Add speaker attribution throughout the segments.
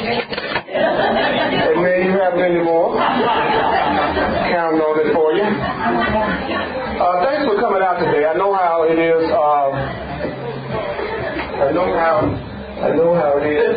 Speaker 1: Amen. You have many more. Counting on it for you. Thanks for coming out today. I know how it is. I know how it is.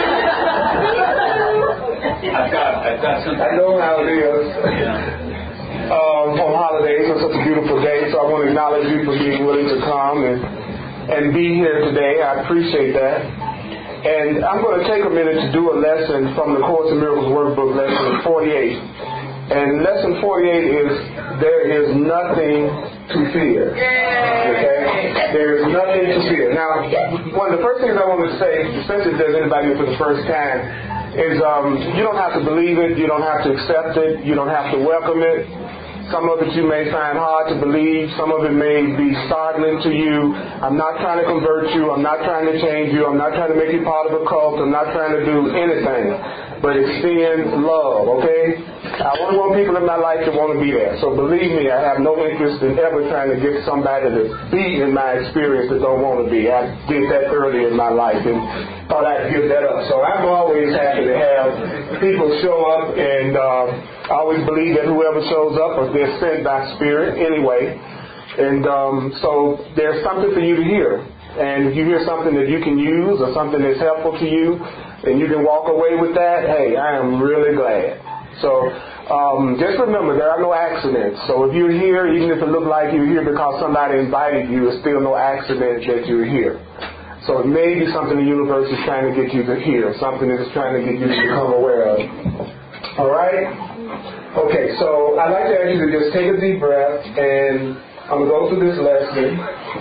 Speaker 1: I know how it is. On holidays on such a beautiful day, so I want to acknowledge you for being willing to come and be here today. I appreciate that. And I'm going to take a minute to do a lesson from the Course in Miracles workbook, lesson 48. And lesson 48 is there is nothing to fear. Okay? There is nothing to fear. Now, one of the first things I want to say, especially if there's anybody for the first time, is you don't have to believe it, you don't have to accept it, you don't have to welcome it. Some of it you may find hard to believe. Some of it may be startling to you. I'm not trying to convert you. I'm not trying to change you. I'm not trying to make you part of a cult. I'm not trying to do anything but extend love, okay? I only want people in my life that want to be there. So believe me, I have no interest in ever trying to get somebody to be in my experience that don't want to be. I did that early in my life and thought I'd give that up. So I'm always happy to have people show up, and I always believe that whoever shows up, they're sent by Spirit anyway. And so there's something for you to hear. And if you hear something that you can use or something that's helpful to you, and you can walk away with that, hey, I am really glad. So just remember, there are no accidents. So if you're here, even if it looks like you're here because somebody invited you, it's still no accident that you're here. So it may be something the universe is trying to get you to hear, something that it's trying to get you to become aware of. All right? Okay, so I'd like to ask you to just take a deep breath, and I'm going to go through this lesson.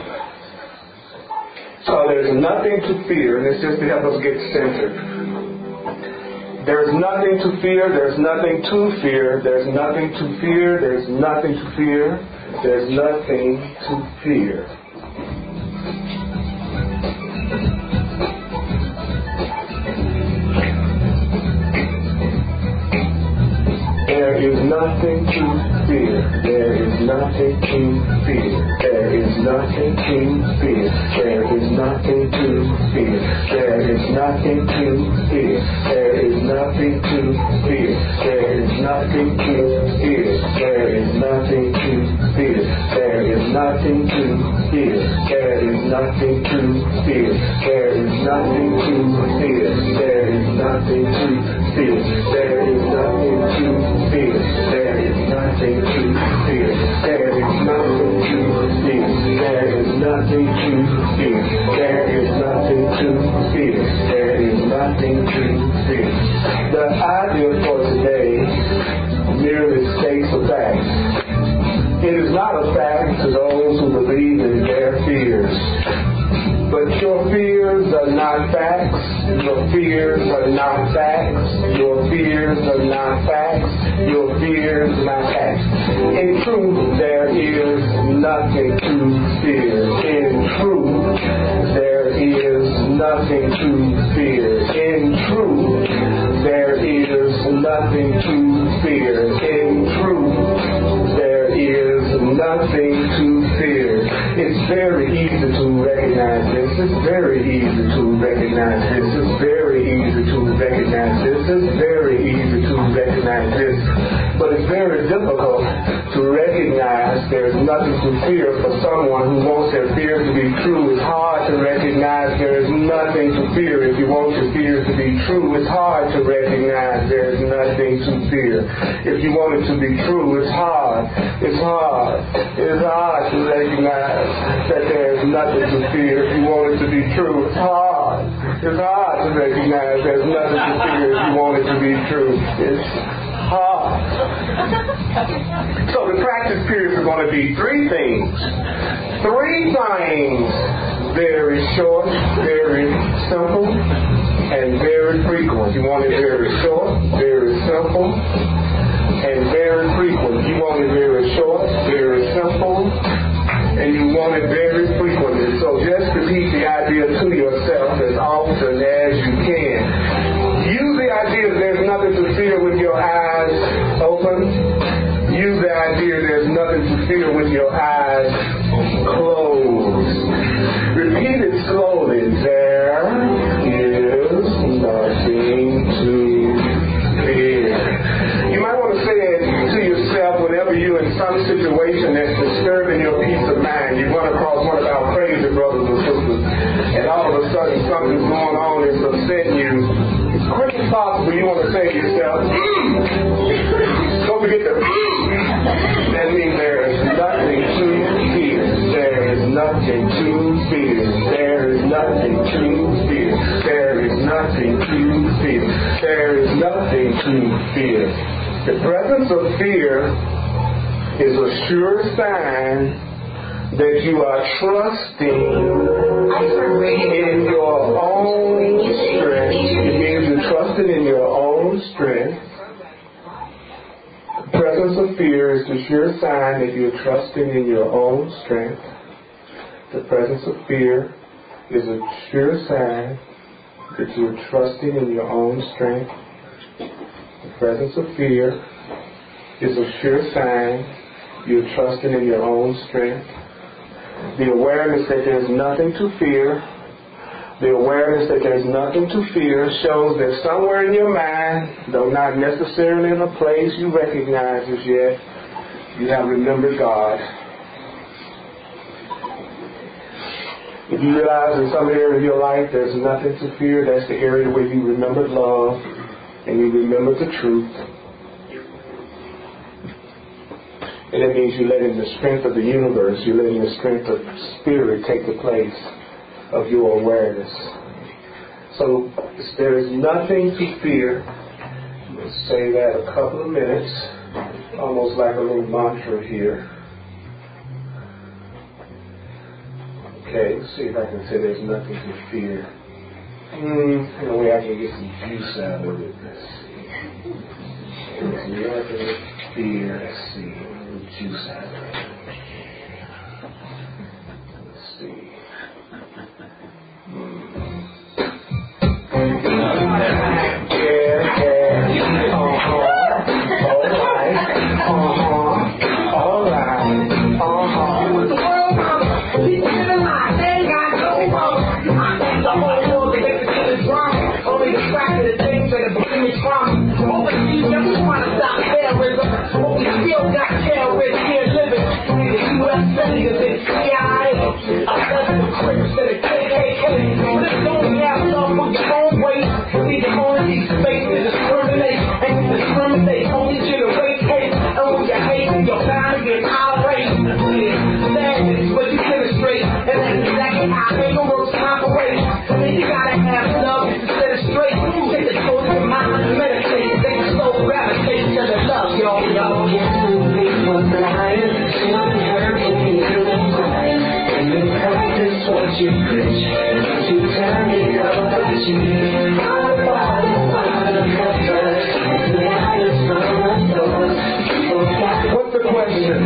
Speaker 1: So there's nothing to fear, and it's just to help us get centered. There's nothing to fear, there's nothing to fear, there's nothing to fear, there's nothing to fear, there's nothing to fear. There is nothing to fear. There is nothing to fear. There is nothing to fear. There is nothing to fear. There is nothing to fear. There is nothing to fear. There is nothing to fear. There is nothing to fear. There is nothing to fear. There is nothing to fear. There is nothing to fear. There is nothing to fear. There is nothing to fear. There is nothing to fear. There is nothing to fear. There is nothing to fear. There is nothing to fear. There is nothing to fear. The idea for today merely states a fact. It is not a fact to those who believe in their fears. But your fears are not facts. Your fears are not facts. Your fears are not facts. Your fears are not facts. In truth, there is nothing to fear. In truth, there is nothing to fear. In truth, there is nothing to fear. In truth, there is nothing to fear. It's very easy to recognize this. It's very easy to recognize this. It's very easy to recognize this. It's very easy to recognize this. But it's very difficult to recognize there's nothing to fear for someone who wants their fears to be true. It's hard to recognize there is nothing to fear if you want your fears to be true. It's hard to recognize there is nothing to fear. If you want it to be true, it's hard. It's hard. It's hard to recognize that there is nothing to fear. If you want it to be true, it's hard. It's hard to recognize there's nothing to fear if you want it to be true. It's hard. So the practice period is going to be three things. Three things. Very short, very simple, and very frequent. You want it very short, very simple, and very frequent. You want it very short, very simple, and you want it very frequently. So just repeat the idea to yourself as often as you can. Use the idea that there's nothing to fear with your eyes open. Use the idea there's nothing to fear with your eyes closed. Repeat it slowly. There is nothing nothing to fear. There is nothing to fear. There is nothing to fear. The presence of fear is a sure sign that you are trusting in your own strength. It means you're trusting in your own strength. The presence of fear is the sure sign that you're trusting in your own strength. The presence of fear is a sure sign that you're trusting in your own strength. The presence of fear is a sure sign you're trusting in your own strength. The awareness that there's nothing to fear, the awareness that there's nothing to fear shows that somewhere in your mind, though not necessarily in a place you recognize as yet, you have remembered God. If you realize in some area of your life there's nothing to fear, that's the area where you remembered love and you remembered the truth. And it means you're letting the strength of the universe, you're letting the strength of spirit take the place of your awareness. So there is nothing to fear. Let's say that a couple of minutes, almost like a little mantra here. Okay, let's see if I can say there's nothing to fear. In a way I can get some juice out of it. Let's see. There's nothing to fear. Let's see. Juice out of it. Let's see. What's the question?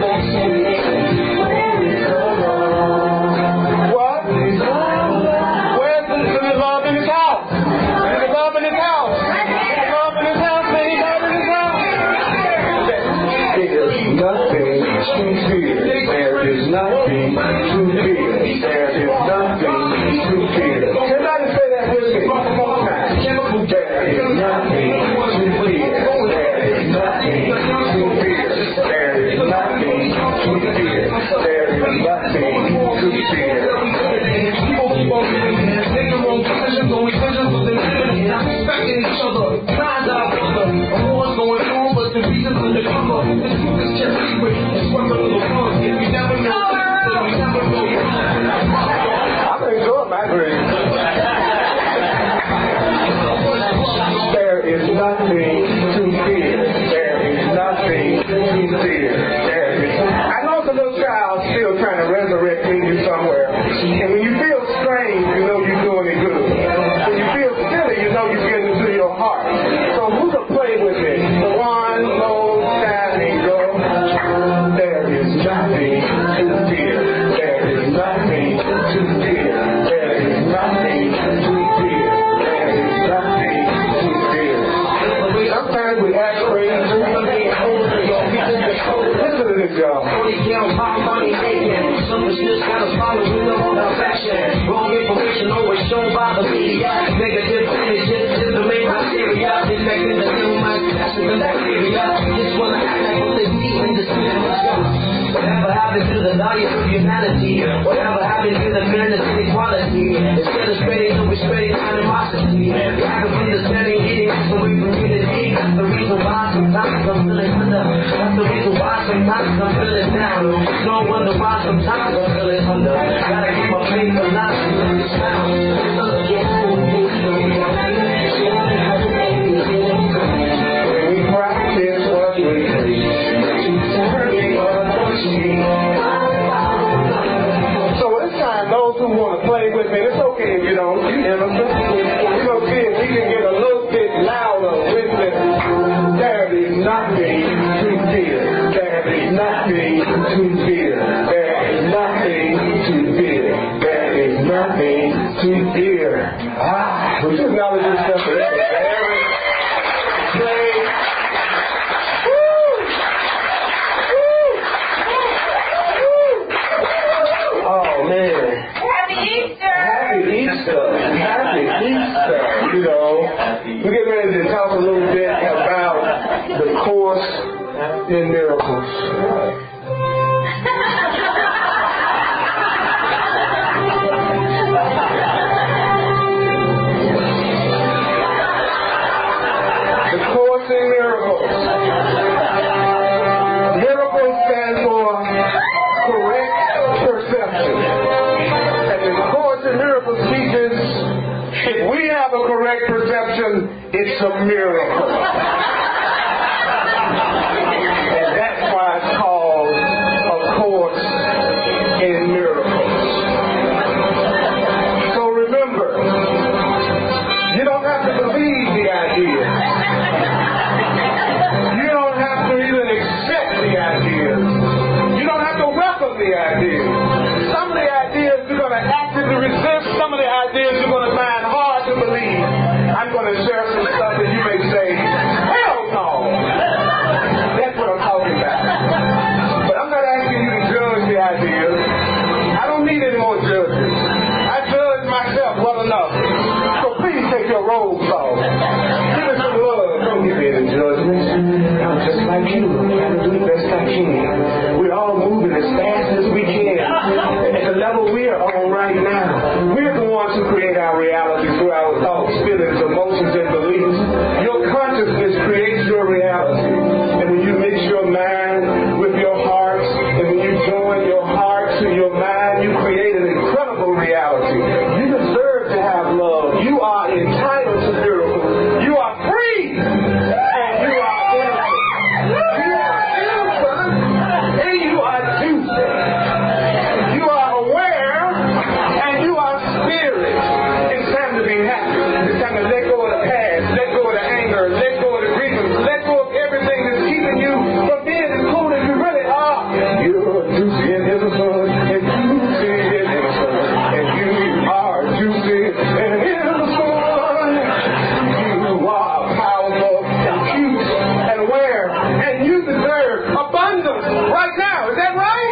Speaker 1: What? Where's the love in his house? Is the love in his house? Is the love in his house? Any love in his house? There is nothing to fear. There is nothing to fear. There is nothing to fear. Somebody say that with me. There is nothing to fear. There is nothing to fear. There is nothing to fear. There is nothing to fear. People keep on living in their own positions, only visions of their living, not respecting each other. Times out of order. A war's going on, but the reasons for the cover. The truth is just secret. It's one of the ones. If you never know, then you never know. I'm enjoying my dream. There is nothing to fear. There is nothing to fear. I know it's a little child still trying to resurrect in you somewhere. And when you feel strange, you know you're doing it good. When you feel silly, you know you're getting to your heart. So who can play with it? One more time and go. There is nothing to fear. There is nothing to fear. There is nothing to fear. There is nothing to fear. Sometimes we act crazy. Listen to this, y'all. Selfishness got us following the wrong affection. Wrong information always shown by the media. Negative images is the main criteria. Infecting the new mind, that's the bacteria. Just wanna act like what they see in the spirit of God. Whatever happened to the value of humanity? Whatever happened to the fairness and equality? Instead of spreading, we're spreading animosity. Lack of understanding, eating us away from unity. That's the reason why sometimes I'm feeling
Speaker 2: under. That's the reason why sometimes I'm feeling down. No wonder why sometimes I'm feeling under. Gotta keep my faith alive to this sound.
Speaker 1: We practice what we preach. Turning on the sheet. So it's time, those who want to play with me, it's okay if you don't. You innocent. We're going to see if we can get a little bit louder with it. There is nothing to fear. There is nothing to fear. There is nothing to fear. There is nothing to fear. Would you acknowledge yourself for that? Oh, man.
Speaker 3: Happy Easter!
Speaker 1: Happy Easter. Happy Easter. You know, we're getting ready to talk a little bit about the Course in Miracles. The Course in Miracles. Miracles stand for correct perception. And the Course in Miracles teaches if we have a correct perception, it's a miracle. And that's why it's called A Course in Miracles. So remember, you don't have to believe the idea. You don't have to even accept the ideas. You don't have to welcome the ideas. Some of the ideas you're going to actively resist. Some of the ideas you're going to find hard to believe. I'm going to share some stuff that you may say, hell no. That's what I'm talking about. But I'm not asking you to judge the ideas. I don't need any more judges. I judge myself well enough. So please take your robes off. Give me some love. Don't give me any judgment. I'm just like you. I'm trying to do the best I can. We're all moving as fast as we can. At the level we are on right now, we're the ones who create our reality through our thoughts, feelings, emotions, and beliefs. Your consciousness creates your reality. And when you mix your mind with your heart, and when you join your heart to your mind, you create an incredible reality. You deserve to have love. You are entitled to miracles. You are free. And you are innocent. You are innocent. And you are juicy. You are aware. And you are spirit. It's time to be happy. It's time to let go of the past. Let go of the anger. Let go of the grievance. Let go of everything that's keeping you from being as cool as you really are. You're juicy and innocent. And juicy and innocent. And you are juicy and innocent. You are powerful and cute and aware. And you deserve abundance right now. Is that right?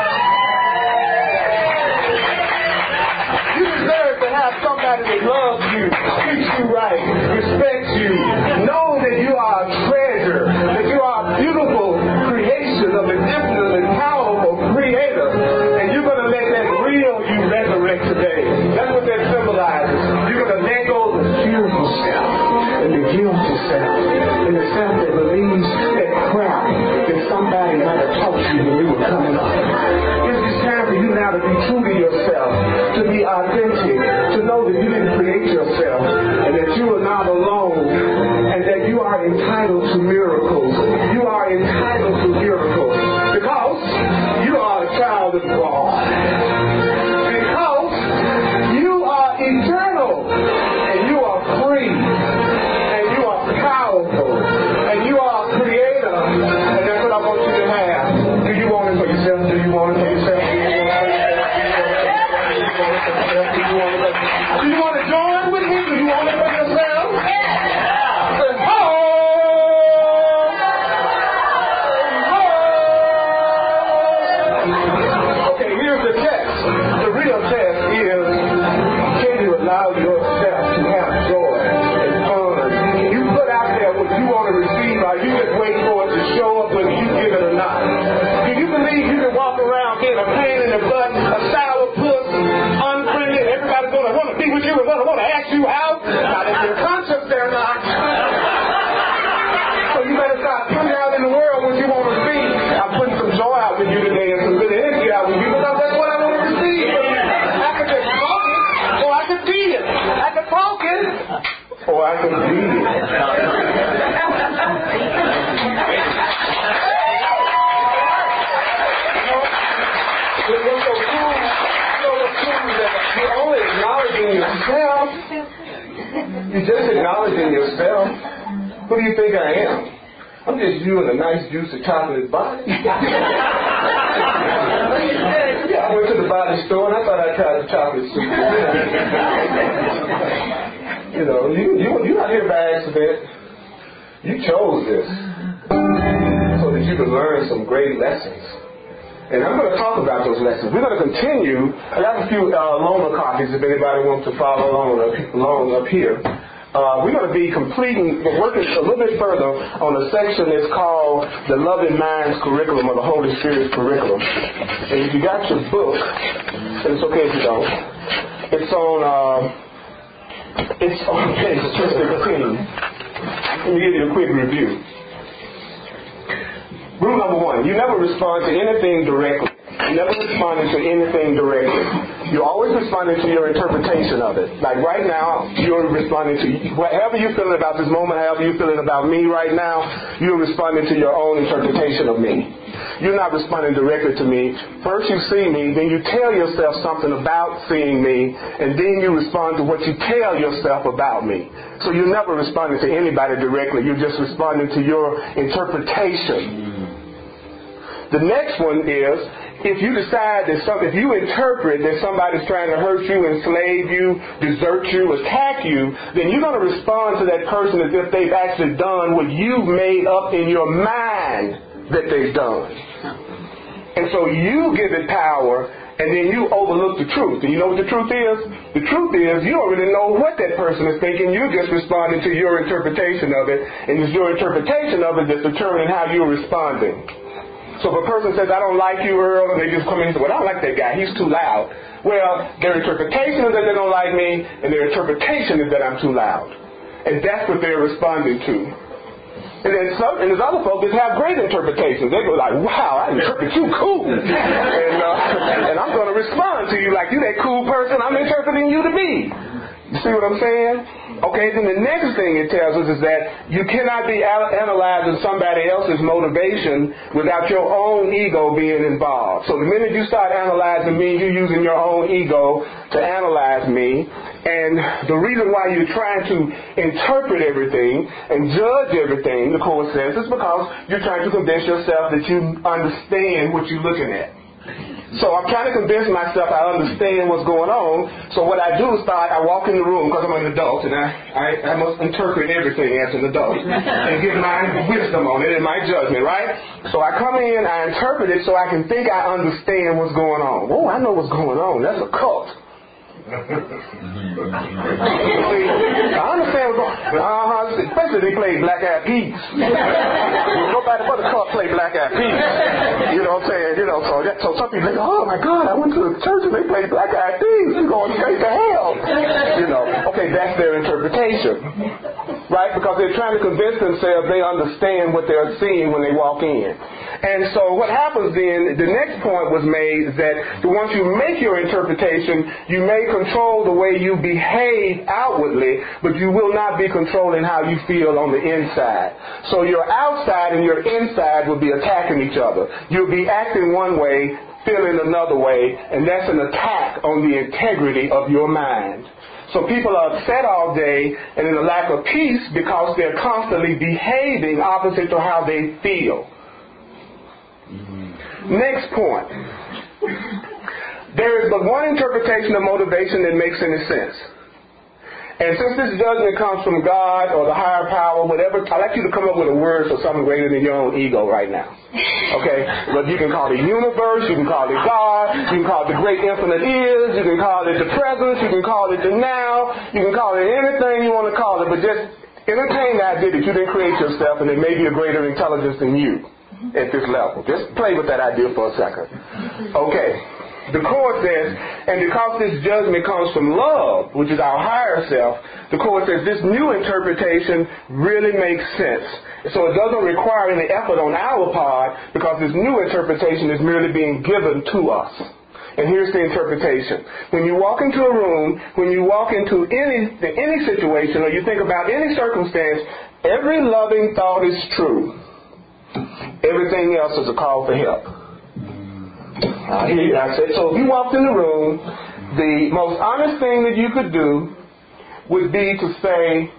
Speaker 1: You deserve to have somebody that loves you, treats you right, respects you, know that you are a treasure, that you are a beautiful creation of an infinite and powerful creator. And you're going to let that real you resurrect today. That's what that symbolizes. You're going to let go of the fearful self and the guilty self and the self that believes that crap that somebody might have taught you when you were coming up. It's time for you now to be true to yourself, to be authentic, to know that you didn't create yourself and that you are not alone and that you are entitled to miracles. You are entitled to miracles because you are a child of God. Because you are eternal and you are free and you are powerful and you are a creator, and that's what I want you to have. Do you want it for yourself? Do you want it for yourself? Do you want to join with me? Do you want it for yourself? Say, oh! What's so cool? What's cool is that you're only acknowledging yourself. You're just acknowledging yourself. Who do you think I am? I'm just you in a nice, juicy chocolate body. Yeah, I went to the body store and I thought I'd try the chocolate soup. You know, you're not here by accident. You chose this so that you could learn some great lessons. And I'm going to talk about those lessons. We're going to continue. I got a few loaner copies if anybody wants to follow along up here. We're going to be working a little bit further on a section that's called the Loving Minds Curriculum or the Holy Spirit's Curriculum. And if you got your book, and it's okay if you don't, it's on page 216. Let me give you a quick review. Rule number 1, you never respond to anything directly. You never respond to anything directly. You're always responding to your interpretation of it. Like right now, you're responding to whatever you're feeling about this moment, however you're feeling about me right now, you're responding to your own interpretation of me. You're not responding directly to me. First you see me, then you tell yourself something about seeing me, and then you respond to what you tell yourself about me. So you're never responding to anybody directly. You're just responding to your interpretation. The next one is, if you decide that if you interpret that somebody's trying to hurt you, enslave you, desert you, attack you, then you're going to respond to that person as if they've actually done what you've made up in your mind that they've done. And so you give it power, and then you overlook the truth. And you know what the truth is? The truth is you don't really know what that person is thinking. You're just responding to your interpretation of it, and it's your interpretation of it that's determining how you're responding. So if a person says, I don't like you, Earl, and they just come in and say, well, I don't like that guy. He's too loud. Well, their interpretation is that they don't like me, and their interpretation is that I'm too loud. And that's what they're responding to. And then there's other folks that have great interpretations. They go like, wow, I interpret you cool. And I'm going to respond to you like you that cool person I'm interpreting you to be. You see what I'm saying? Okay, then the next thing it tells us is that you cannot be analyzing somebody else's motivation without your own ego being involved. So the minute you start analyzing me, you're using your own ego to analyze me. And the reason why you're trying to interpret everything and judge everything, the Course says, is because you're trying to convince yourself that you understand what you're looking at. So I'm trying to convince myself I understand what's going on. So what I do is I walk in the room because I'm an adult and I must interpret everything as an adult and give my wisdom on it and my judgment, right? So I come in, I interpret it so I can think I understand what's going on. Oh, I know what's going on. That's a cult. I understand what's going on. Especially they play Black Eyed Peas. Nobody but the cult play Black Eyed Peas. You know what I'm saying? You know, so some people think, oh my God, I went to the church and they played Black Eyed Peas. You're going straight to hell. You know, okay, that's their interpretation. Right? Because they're trying to convince themselves they understand what they're seeing when they walk in. And so what happens then, the next point was made is that once you make your interpretation, you may control the way you behave outwardly, but you will not be controlling how you feel on the inside. So your outside and your inside will be attacking each other. You'll be acting one way, feeling another way, and that's an attack on the integrity of your mind. So people are upset all day and in a lack of peace because they're constantly behaving opposite to how they feel. Next point. There is but one interpretation of motivation that makes any sense. And since this judgment comes from God or the higher power, whatever, I'd like you to come up with a word for something greater than your own ego right now. Okay? But you can call it universe, you can call it God, you can call it the great infinite is, you can call it the presence, you can call it the now, you can call it anything you want to call it, but just entertain the idea that you didn't create yourself and there may be a greater intelligence than you at this level. Just play with that idea for a second. Okay. The Course says, and because this judgment comes from love, which is our higher self, the Course says this new interpretation really makes sense. So it doesn't require any effort on our part because this new interpretation is merely being given to us.
Speaker 3: And here's the interpretation. When you walk into a room, when you walk into any situation, or you think about any circumstance, every loving thought is true. Everything else is a call for help. I hear you. I said, so if you walked in the room, the most honest thing that you could do would be to say,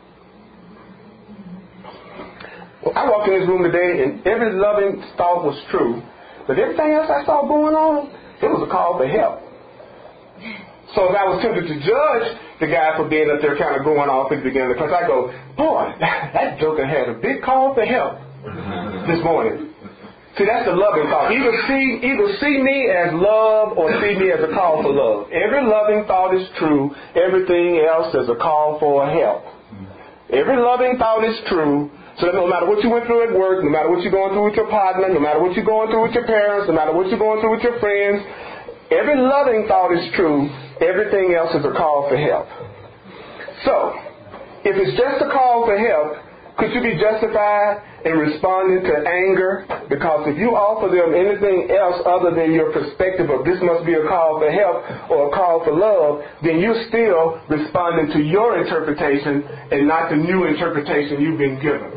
Speaker 3: well, I walked in this room today and every loving thought was true, but everything else I saw going on, it was a call for help. So if I was tempted to judge the guy for being up there kind of going off at the beginning of the class, I go, boy, that joker had a big call for help this morning. See, that's the loving thought. Either see me as love or see me as a call for love. Every loving thought is true. Everything else is a call for help. Every loving thought is true. So that no matter what you went through at work, no matter what you're going through with your partner, no matter what you're going through with your parents, no matter what you're going through with your friends, every loving thought is true. Everything else is a call for help. So, if it's just a call for help, could you be justified in responding to anger? Because if you offer them anything else other than your perspective of this must be a call for help or a call for love, then you're still responding to your interpretation and not the new interpretation you've been given.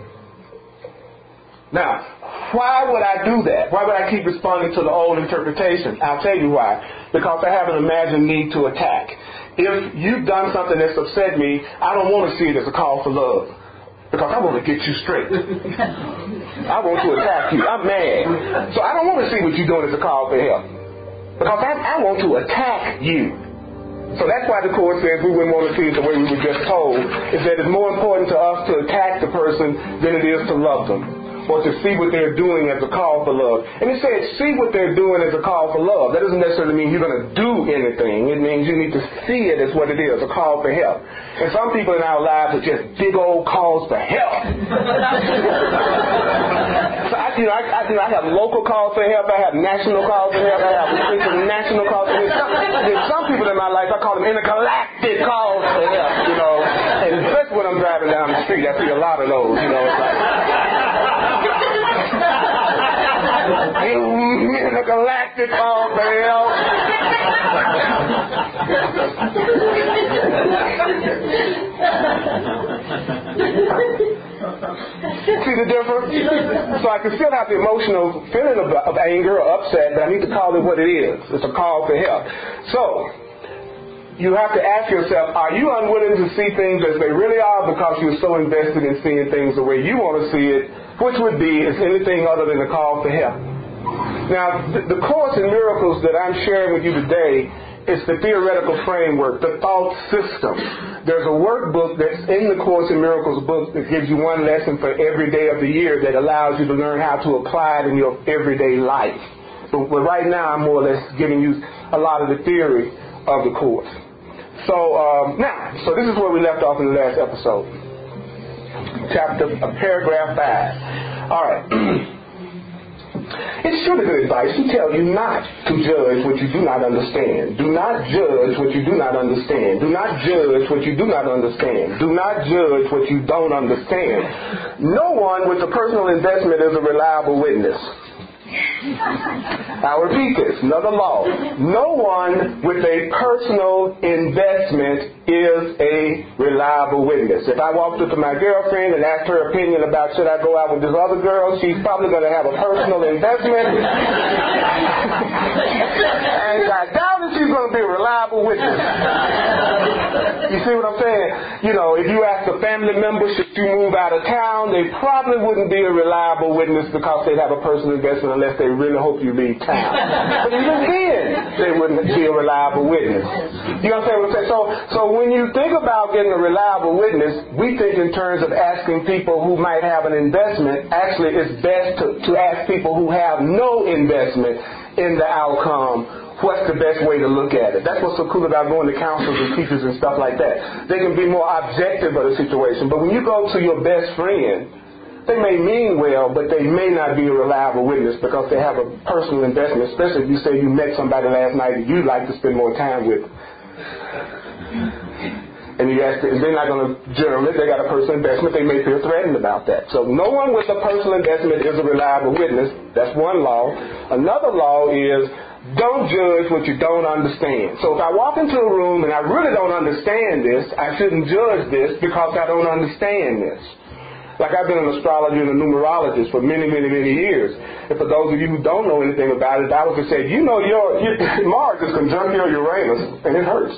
Speaker 3: Now, why would I do that? Why would I keep responding to the old interpretation? I'll tell you why. Because I have an imagined need to attack. If you've done something that's upset me, I don't want to see it as a call for love. Because I want to get you straight. I want to attack you. I'm mad. So I don't want to see what you're doing as a call for help. Because I want to attack you. So that's why the Court says we wouldn't want to see it the way we were just told, is that it's more important to us to attack the person than it is to love them, or to see what they're doing as a call for love. And it says, see what they're doing as a call for love. That doesn't necessarily mean you're going to do anything. It means you need to see it as what it is, a call for help. And some people in our lives are just big old calls for help. So I have local calls for help. I have national calls for help. I have international calls for help. There's some people in my life, I call them intergalactic calls for help, And especially when I'm driving down the street, I see a lot of those, It's like, intergalactic call for help. See the difference? So I can still have the emotional feeling of anger or upset, but I need to call it what it is. It's a call for help. So, you have to ask yourself, are you unwilling to see things as they really are because you're so invested in seeing things the way you want to see it, which would be is anything other than a call for help? Now, the Course in Miracles that I'm sharing with you today is the theoretical framework, the thought system. There's a workbook that's in the Course in Miracles book that gives you one lesson for every day of the year that allows you to learn how to apply it in your everyday life. But right now, I'm more or less giving you a lot of the theory of the Course. So this is where we left off in the last episode. Paragraph 5. All right. It's surely good advice to tell you not to judge what you do not understand. Do not judge what you do not understand. Do not judge what you do not understand. Do not judge what you don't understand. No one with a personal investment is a reliable witness. I'll repeat this. Another law. No one with a personal investment is a reliable witness. If I walked up to my girlfriend and asked her opinion about should I go out with this other girl, she's probably going to have a personal investment. And I doubt if she's going to be a reliable witness. You see what I'm saying? If you ask a family member should you move out of town, they probably wouldn't be a reliable witness because they'd have a personal investment unless they really hope you leave town. But even then, they wouldn't be a reliable witness. You understand what I'm saying? So when you think about getting a reliable witness, we think in terms of asking people who might have an investment. Actually, it's best to ask people who have no investment in the outcome. What's the best way to look at it? That's what's so cool about going to counselors and teachers and stuff like that. They can be more objective of the situation. But when you go to your best friend, they may mean well, but they may not be a reliable witness because they have a personal investment, especially if you say you met somebody last night that you'd like to spend more time with. And you ask them, they're not going to journal it. They got a personal investment. They may feel threatened about that. So no one with a personal investment is a reliable witness. That's one law. Another law is don't judge what you don't understand. So if I walk into a room and I really don't understand this, I shouldn't judge this because I don't understand this. Like I've been an astrologer and a numerologist for many, many, many years. And for those of you who don't know anything about it, I would just say, you know, your Mars is conjunct your Uranus, and it hurts.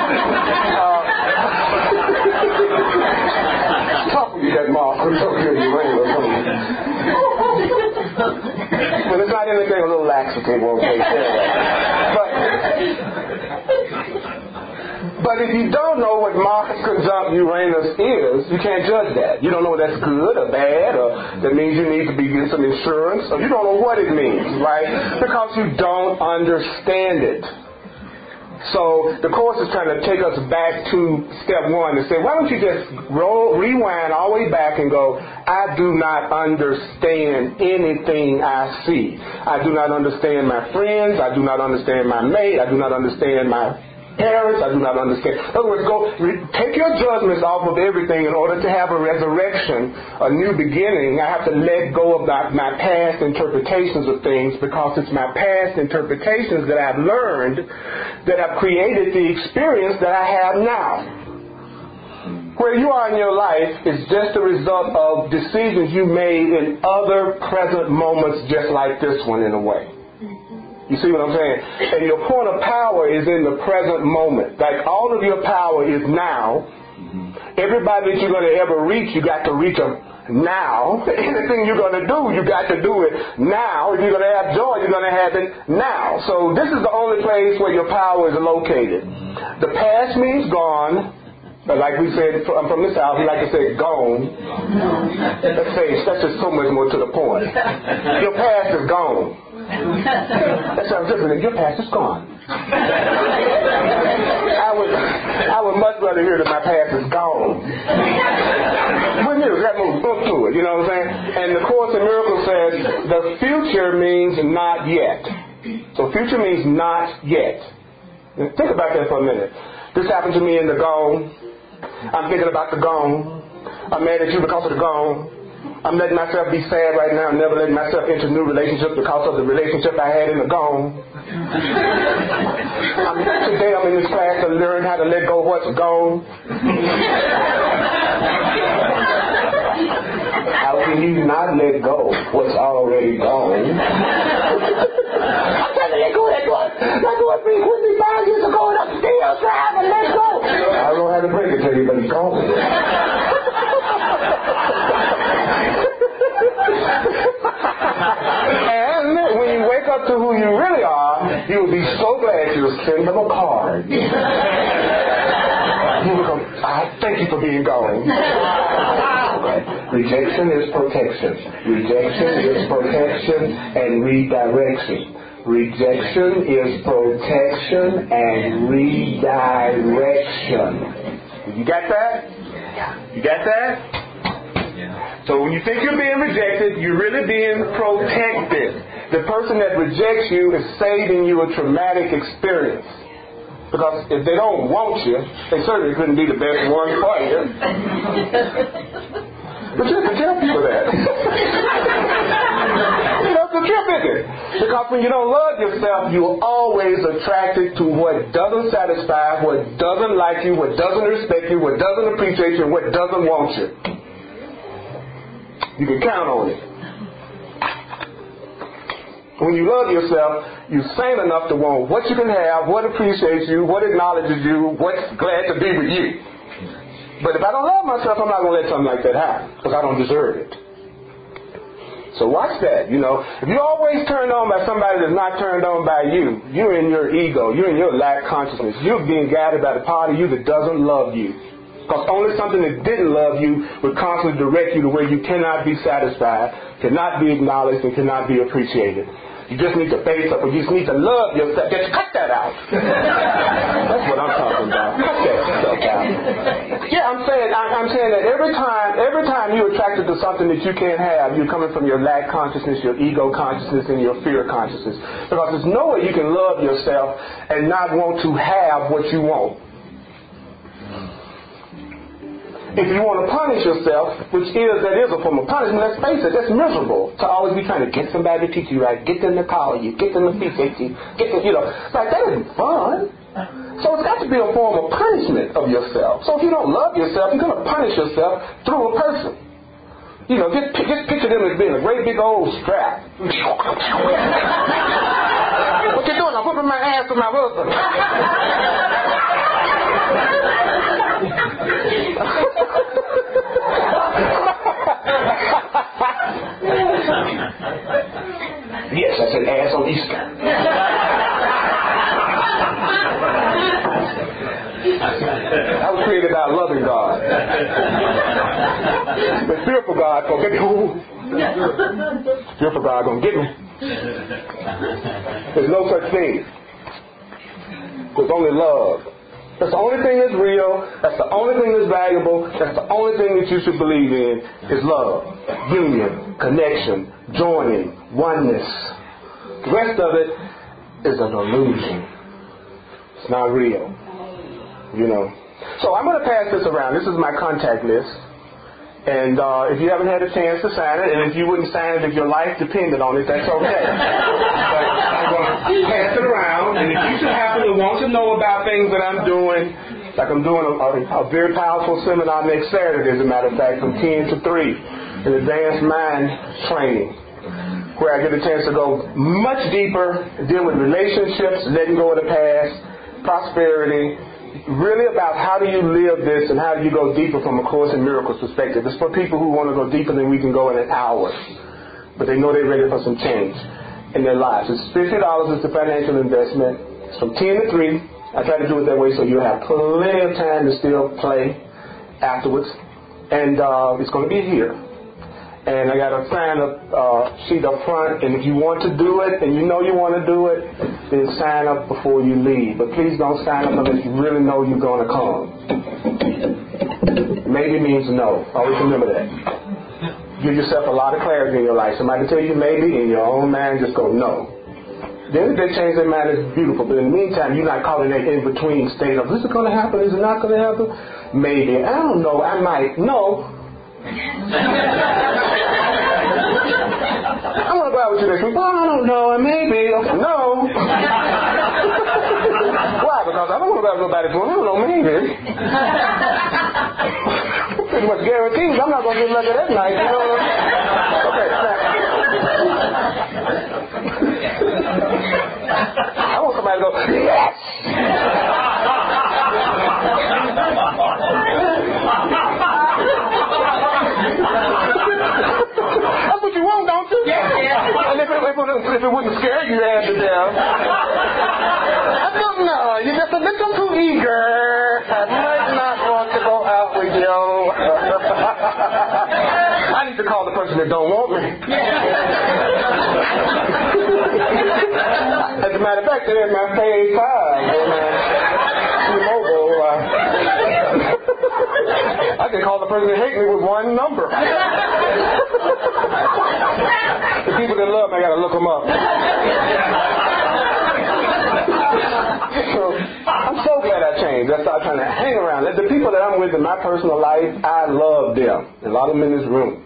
Speaker 3: Tough when you got Mars conjunct your Uranus. But it's not anything a little laxative won't take care of that. But if you don't know what Mars conjunct Uranus is, you can't judge that. You don't know if that's good or bad, or that means you need to be getting some insurance, or you don't know what it means, right? Because you don't understand it. So the Course is trying to take us back to step one and say, why don't you just rewind all the way back and go, I do not understand anything I see. I do not understand my friends. I do not understand my mate. I do not understand my parents. I do not understand. In other words, take your judgments off of everything in order to have a resurrection, a new beginning. I have to let go of my past interpretations of things, because it's my past interpretations that I've learned that have created the experience that I have now. Where you are in your life is just a result of decisions you made in other present moments just like this one in a way. You see what I'm saying? And your point of power is in the present moment. Like all of your power is now. Everybody that you're going to ever reach, you got to reach them now. Anything you're going to do, you got to do it now. If you're going to have joy, you're going to have it now. So this is the only place where your power is located. The past means gone. But like we said, I'm from the South, we like to say gone. That's just so much more to the point. Your past is gone. That sounds different. Your past is gone. I would much rather hear that my past is gone. Wouldn't you? That move through it. You know what I'm saying? And the Course in Miracles says the future means not yet. So future means not yet. Now, think about that for a minute. This happened to me in the gone. I'm thinking about the gone. I'm mad at you because of the gone. I'm letting myself be sad right now, never letting myself enter new relationships because of the relationship I had in the gone. Today I'm in this class to learn how to let go of what's gone. How can you not let go of what's already gone? I'm trying to let go of that one. That's what we with me 5 years ago, and I'm still trying to let go. I don't know how to break it to you, but it's gone. And when you wake up to who you really are, you will be so glad you send them a card. You will go, thank you for being gone. Rejection is protection. Rejection is protection and redirection. Rejection is protection and redirection. You got that? You got that? So when you think you're being rejected, you're really being protected. The person that rejects you is saving you a traumatic experience. Because if they don't want you, they certainly couldn't be the best one for you. But you have to tell people that. You know, it's a trip, isn't it? Because when you don't love yourself, you're always attracted to what doesn't satisfy, what doesn't like you, what doesn't respect you, what doesn't appreciate you, and what doesn't want you. You can count on it. When you love yourself, you're sane enough to want what you can have, what appreciates you, what acknowledges you, what's glad to be with you. But if I don't love myself, I'm not going to let something like that happen, because I don't deserve it. So watch that. You know, if you're always turned on by somebody that's not turned on by you, you're in your ego, you're in your lack consciousness. You're being guided by the part of you that doesn't love you. Because only something that didn't love you would constantly direct you to where you cannot be satisfied, cannot be acknowledged, and cannot be appreciated. You just need to face up, or you just need to love yourself. Just cut that out. That's what I'm talking about. Cut that stuff out. Yeah, I'm saying that every time you're attracted to something that you can't have, you're coming from your lack consciousness, your ego consciousness, and your fear consciousness. Because there's no way you can love yourself and not want to have what you want. If you want to punish yourself, that is a form of punishment, let's face it, that's miserable. To always be trying to get somebody to teach you right, get them to call you, get them to fix you, get them, like that isn't fun. So it's got to be a form of punishment of yourself. So if you don't love yourself, you're going to punish yourself through a person. Just picture them as being a great big old strap. What you doing? I'm whipping my ass with my husband. Yes, I said ass on Easter. I was created by a loving God. But fearful God gonna get me. Fearful God gonna get me. There's no such thing. There's only love. That's the only thing that's real. That's the only thing that's valuable. That's the only thing that you should believe in is love, union, connection, joining, oneness. The rest of it is an illusion. It's not real. So I'm going to pass this around. This is my contact list. And if you haven't had a chance to sign it, and if you wouldn't sign it if your life depended on it, that's okay. But I'm going to pass it around, and if you should happen to want to know about things that I'm doing, like I'm doing a very powerful seminar next Saturday, as a matter of fact, from 10 to 3, an advanced mind training, where I get a chance to go much deeper, deal with relationships, letting go of the past, prosperity, really about how do you live this and how do you go deeper from a Course in Miracles perspective. It's for people who want to go deeper than we can go in an hour, but they know they're ready for some change in their lives. It's $50 is the financial investment. It's from 10 to 3. I try to do it that way so you'll have plenty of time to still play afterwards. And it's going to be here. And I got a sign-up sheet up front, and if you want to do it, and you know you want to do it, then sign up before you leave. But please don't sign up unless you really know you're going to come. Maybe means no. Always remember that. Give yourself a lot of clarity in your life. Somebody tell you maybe, in your own mind, just go no. Then if they change their mind, it's beautiful. But in the meantime, you're not calling that in-between state of, is it going to happen? Is it not going to happen? Maybe. I don't know. I might. No. I want to go out with you next week. Well, I don't know. Maybe. No. Why? Because I don't want to go out with nobody for I don't know. Maybe. Pretty much guaranteed I'm not going to get lucky that night. Okay. I want somebody to go, yes! That's what you want, don't you? Yeah. And if it wouldn't scare you, add to death. I don't know. You're just a little too eager. I might not want to go out with you. I need to call the person that don't want me. As a matter of fact, they're in my page 5 on T-Mobile. I can call the person that hates me with one number. The people that love me, I got to look them up. So, I'm so glad I changed. I started trying to hang around. The people that I'm with in my personal life, I love them. A lot of them in this room.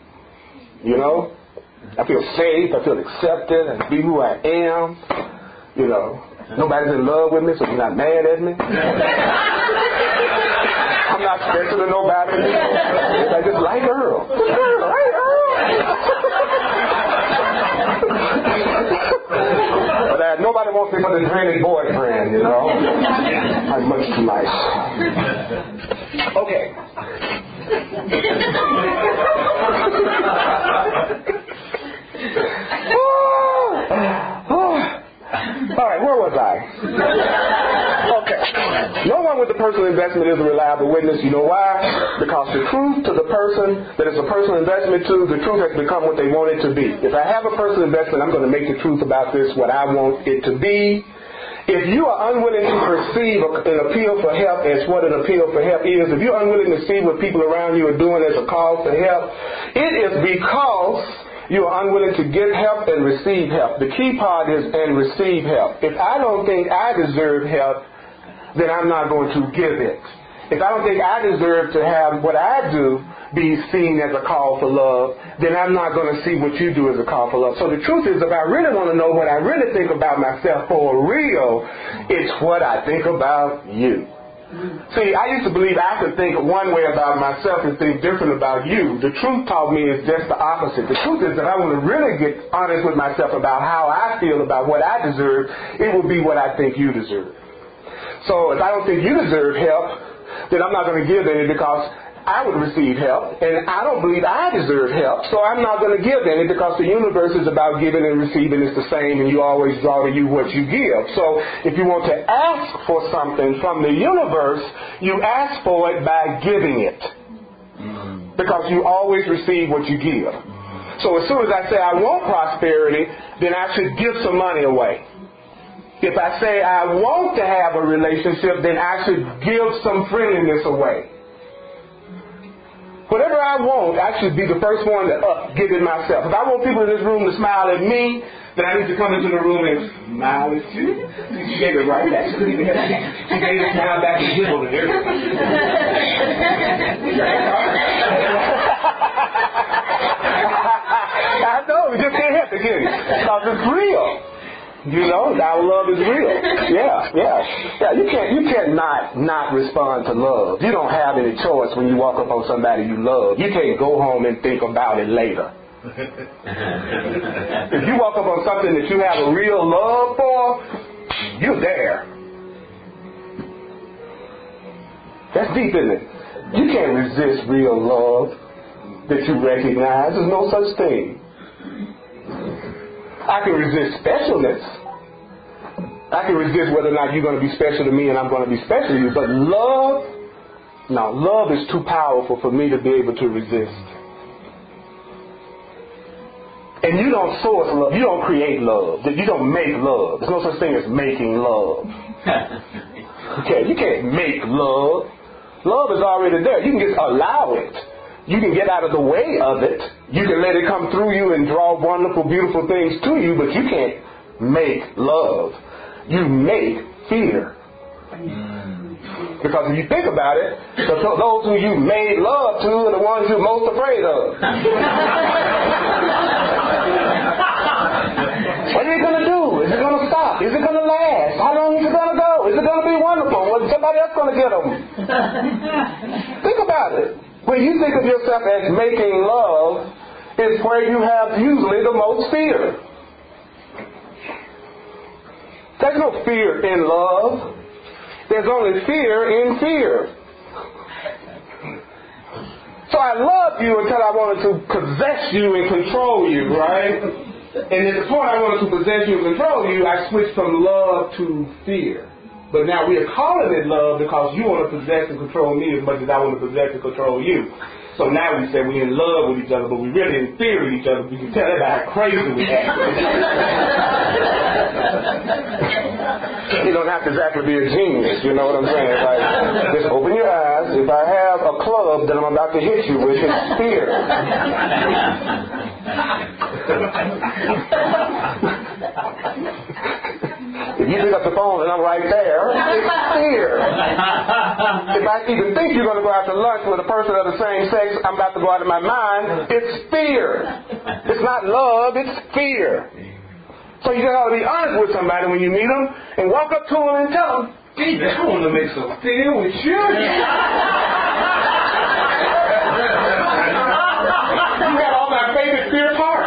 Speaker 3: I feel safe. I feel accepted. I be who I am. Nobody's in love with me, so you're not mad at me. I'm not special to nobody. I just like Earl. Right, Earl? But nobody wants me but the draining boyfriend, I'm much too nice. Okay. All right, where was I? Okay. No one with a personal investment is a reliable witness. You know why? Because the truth to the person that it's a personal investment to, the truth has become what they want it to be. If I have a personal investment, I'm going to make the truth about this what I want it to be. If you are unwilling to perceive an appeal for help as what an appeal for help is, if you're unwilling to see what people around you are doing as a call for help, it is because you are unwilling to get help and receive help. The key part is and receive help. If I don't think I deserve help, then I'm not going to give it. if I don't think I deserve to have what I do be seen as a call for love, then I'm not going to see what you do as a call for love. So the truth is, if I really want to know what I really think about myself for real, it's what I think about you. See, I used to believe I could think one way about myself and think different about you. The truth taught me is just the opposite. The truth is that I want to really get honest with myself about how I feel about what I deserve, it will be what I think you deserve. So if I don't think you deserve help, then I'm not going to give any because I would receive help, and I don't believe I deserve help, so I'm not going to give any because the universe is about giving and receiving. It's the same, and you always draw to you what you give. So if you want to ask for something from the universe, you ask for it by giving it, because you always receive what you give. So as soon as I say I want prosperity, then I should give some money away. If I say I want to have a relationship, then I should give some friendliness away. Whatever I want, I should be the first one to give it myself. If I want people in this room to smile at me, then I need to come into the room and smile at you. She gave it right back. She couldn't even help it. She gave it smile back and giggled and everything. I know, we just can't help it, can you? Because it's real. You know, our love is real. Yeah. You can't not respond to love. You don't have any choice when you walk up on somebody you love. You can't go home and think about it later. If you walk up on something that you have a real love for, you're there. That's deep, isn't it? You can't resist real love that you recognize. There's no such thing. I can resist specialness. I can resist whether or not you're going to be special to me and I'm going to be special to you. But love, no, love is too powerful for me to be able to resist. And you don't source love. You don't create love. You don't make love. There's no such thing as making love. Okay, you can't make love. Love is already there. You can just allow it. You can get out of the way of it. You can let it come through you and draw wonderful, beautiful things to you, but you can't make love. You make fear. Because if you think about it, those who you made love to are the ones you're most afraid of. What are you going to do? Is it going to stop? Is it going to last? How long is it going to go? Is it going to be wonderful? Or is somebody else going to get them? Think about it. When you think of yourself as making love, is where you have usually the most fear. There's no fear in love. There's only fear in fear. So I loved you until I wanted to possess you and control you, right? And at the point I wanted to possess you and control you, I switched from love to fear. But now we are calling it love because you want to possess and control me as much as I want to possess and control you. So now we say we're in love with each other, but we're really in fear with each other. We can tell everybody how crazy we act. You don't have to exactly be a genius, you know what I'm saying? Like, just open your eyes. If I have a club that I'm about to hit you with, it's fear. If you pick up the phone and I'm right there, it's fear. If I even think you're going to go out to lunch with a person of the same sex, I'm about to go out of my mind, it's fear. It's not love, it's fear. So you got to be honest with somebody when you meet them and walk up to them and tell them, David, I want to make some deal with you. You got all my favorite fear parts.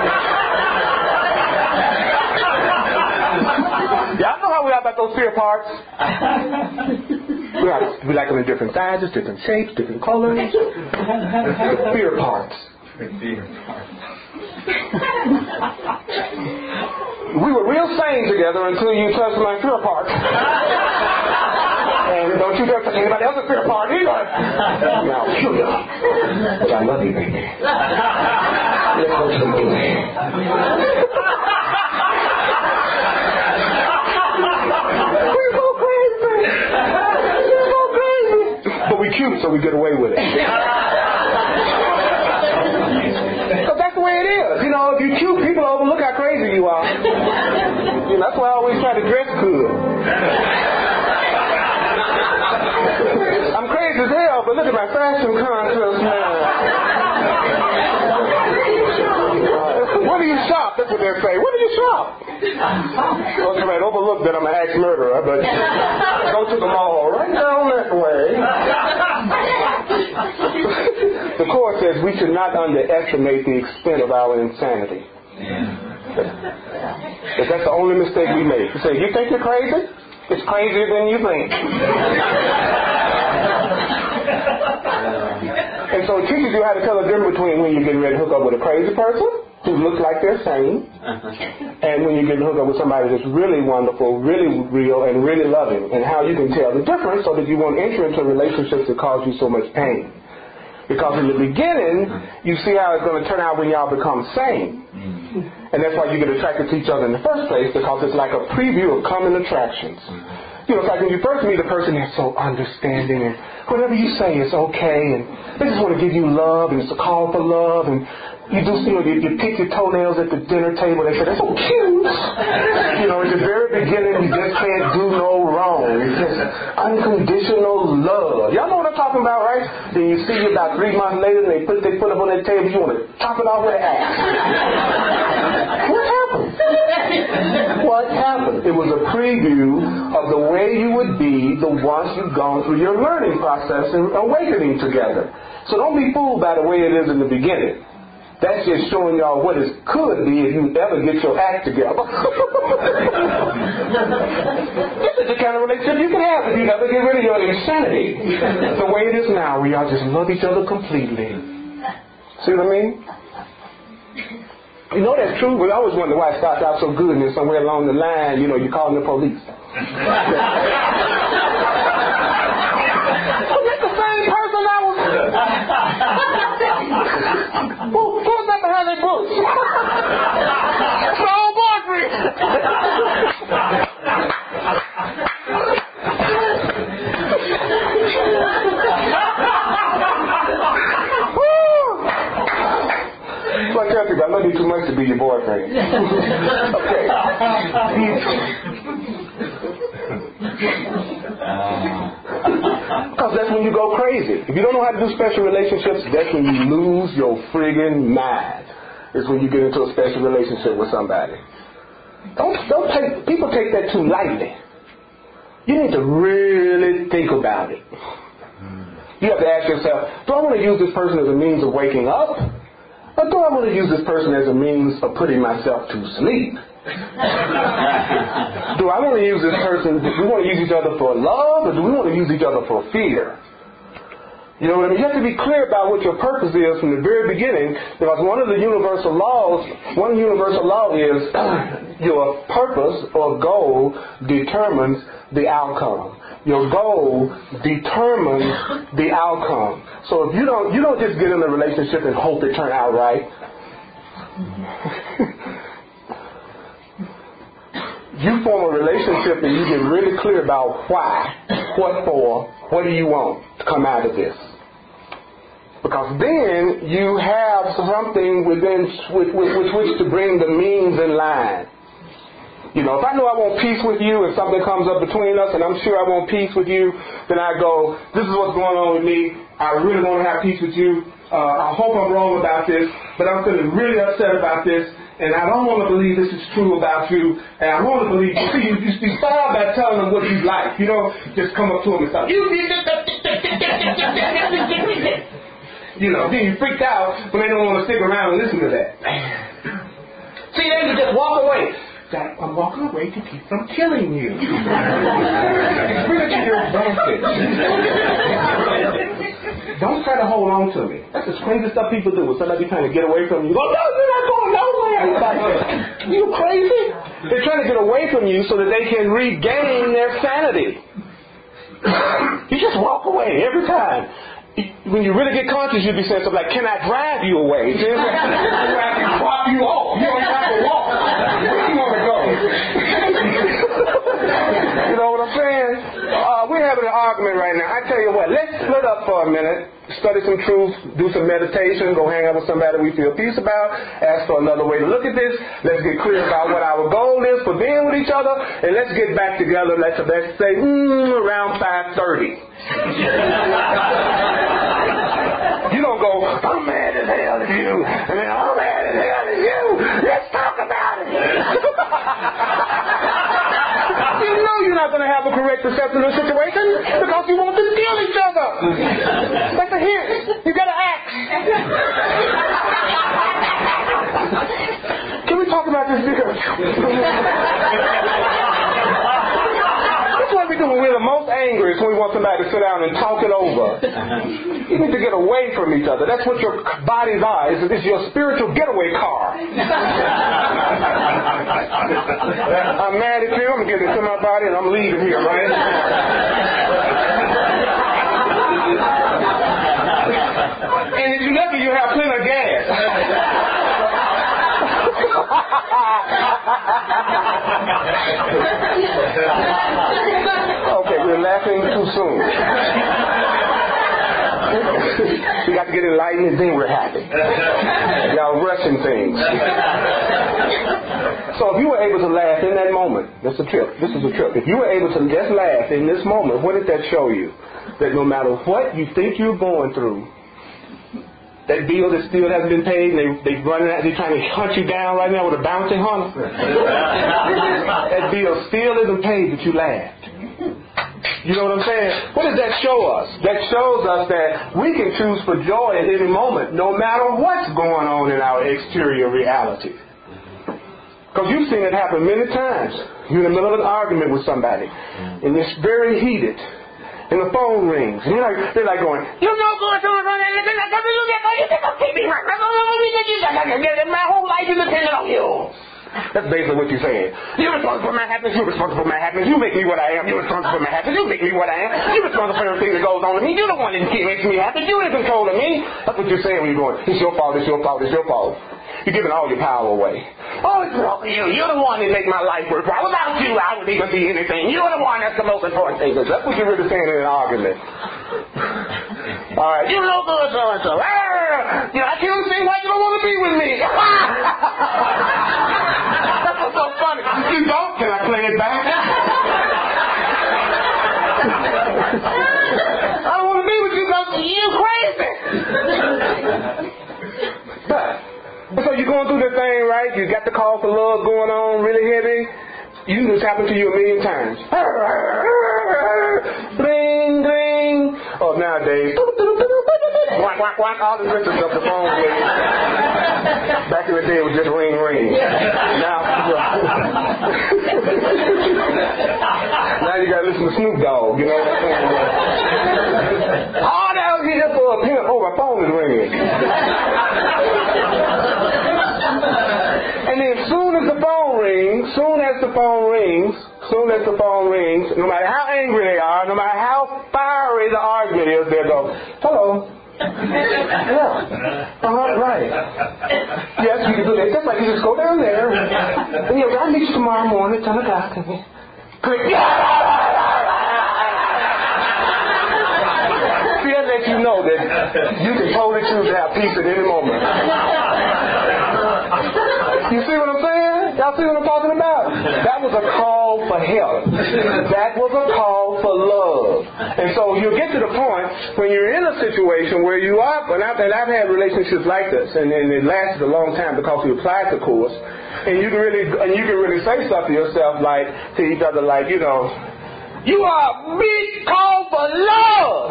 Speaker 3: Y'all know how we are about those fear parts. We like them in different sizes, different shapes, different colors. Fear parts. We were real sane together until you touched my fear part. And don't you dare touch anybody else's fear part either. Now, kill you. But I love you, baby. Let's go to the movie. But we cute, so we get away with it. Because that's the way it is. You know, if you're cute, people overlook how crazy you are. You know, that's why I always try to dress good. I'm crazy. but look at my fashion contest now. Where do you shop? That's what they're saying. Where do you shop? Well, somebody overlooked that I'm an axe murderer, but go to the mall right down that way. The Course says we should not underestimate the extent of our insanity. If that's the only mistake we make. You say, you think you're crazy? It's crazier than you think. And so it teaches you how to tell the difference between when you're getting ready to hook up with a crazy person who looks like they're sane, and when you're getting hooked up with somebody that's really wonderful, really real, and really loving, and how you can tell the difference so that you won't enter into relationships that cause you so much pain. Because in the beginning, you see how it's going to turn out when y'all become sane. And that's why you get attracted to each other in the first place, because it's like a preview of common attractions. You know, it's like when you first meet a person, they're so understanding, and whatever you say is okay, and they just want to give you love, and it's a call for love, and you do, you know, you pick your toenails at the dinner table. They say, that's so cute. You know, in the very beginning, you just can't do no wrong. It's just unconditional love. Y'all know what I'm talking about, right? Then you see you about 3 months later, and they put their foot up on that table. You want to chop it off with an axe. What happened? What happened? It was a preview of the way you would be the once you've gone through your learning process and awakening together. So don't be fooled by the way it is in the beginning. That's just showing y'all what it could be if you ever get your act together. This is the kind of relationship you can have if you never get rid of your insanity. The way it is now, where y'all just love each other completely. See what I mean? You know that's true, but I always wonder why it starts out so good and then somewhere along the line, you know, you're calling the police. Was that the same person I was... Who's that behind that bush? It's my old boyfriend. So I tell people, I love you too much to be your boyfriend. Okay. Because that's when you go crazy. If you don't know how to do special relationships, that's when you lose your friggin' mind. It's when you get into a special relationship with somebody. People take that too lightly. You need to really think about it. You have to ask yourself, do I want to use this person as a means of waking up? Or do I want to use this person as a means of putting myself to sleep? Do I want to use this person, do we want to use each other for love, or do we want to use each other for fear? You know what I mean? You have to be clear about what your purpose is from the very beginning, because one of the universal law is your purpose or goal determines the outcome. Your goal determines the outcome. So if you don't just get in a relationship and hope it turn out right. You form a relationship and you get really clear about why, what for, what do you want to come out of this. Because then you have something with which to bring the means in line. You know, if I know I want peace with you and something comes up between us and I'm sure I want peace with you, then I go, this is what's going on with me. I really want to have peace with you. I hope I'm wrong about this, but I'm feeling really upset about this. And I don't want to believe this is true about you. And I want to believe, you start by telling them what you like. You know, just come up to them and start, you know, then you freak out when they don't want to stick around and listen to that. See, then you just walk away. I'm walking away to keep from killing you. It's really to your advantage. Don't try to hold on to me. That's the crazy stuff people do. When somebody trying to get away from you, go, no, you're not going nowhere. Like, you crazy? They're trying to get away from you so that they can regain their sanity. You just walk away every time. When you really get conscious, you'll be saying something like, can I drive you away? I can drop you off. You don't have to walk. Where you want to go? You know what I'm saying? We're having an argument right now. I tell you what, let's split up for a minute, study some truth, do some meditation, go hang out with somebody we feel peace about, ask for another way to look at this. Let's get clear about what our goal is for being with each other, and let's get back together, let's say, around 5:30. And then, oh man, it's you. Let's talk about it. You know you're not going to have a correct perception of the situation because you want to kill each other. That's a hint. You got to act. Can we talk about this bigger? That's what we do when we're the most angry is when we want somebody to sit down and talk it over. You need to get away from each other. That's what your bodies are. It's your spiritual getaway car. I'm mad at you. I'm going to get into my body and I'm leaving here, right? And if you're lucky, you have plenty of gas. Okay, we're laughing too soon. We got to get enlightened and then we're happy. Y'all rushing things. So if you were able to laugh in that moment, that's a trip. This is a trip. If you were able to just laugh in this moment, what did that show you? That no matter what you think you're going through, that bill that still hasn't been paid, and they're running out, they're trying to hunt you down right now with a bounty hunter. That bill still isn't paid, but you laughed. You know what I'm saying? What does that show us? That shows us that we can choose for joy at any moment, no matter what's going on in our exterior reality. Because you've seen it happen many times. You're in the middle of an argument with somebody, and it's very heated. And the phone rings. And they're like going, you know good, you think I'm keeping my whole life is dependent on you. That's basically what you're saying. You're responsible for my happiness. You're responsible for my happiness. You make me what I am. You're responsible for my happiness. You make me what I am. You're responsible for everything that goes on with me. You're the one that makes me happy. You're in control of me. That's what you're saying when you're going, it's your fault, it's your fault, it's your fault. You're giving all your power away. Oh, it's wrong with you. You're the one that makes my life worthwhile. Without you, I wouldn't even be anything. You're the one that's the most important thing. That's what you're really saying in an argument. All right. You know good, so-and-so. I can't understand why you don't want to be with me. That's what's so funny. You don't? Can I play it back? I don't want to be with you because you're crazy. But, so you're going through this thing, right? You got the call for love going on really heavy. You just happened to you a million times. Bling, bling. Oh, nowadays, whack, whack, whack, all the rest of the phone. Back in the day, it was just ring, ring. Now you got to listen to Snoop Dogg, you know what I'm saying? All that was here for a pimp. Oh, my phone is ringing. And then soon as the phone rings, no matter how angry they are, no matter how fiery the argument is, they'll go, hello. Yeah. Right. Yes, you can do that. Just like you just go down there. And I'll meet you tomorrow morning at 10 o'clock. Click. See, that lets you know that you can totally choose to have peace at any moment. You see what I'm saying? Y'all see what I'm talking about? That was a call for help. That was a call for love. And so you get to the point when you're in a situation where you are, and I've had relationships like this, and it lasted a long time because we applied the course, and you can really say stuff to yourself like, to each other like, you know, you are a big call for love.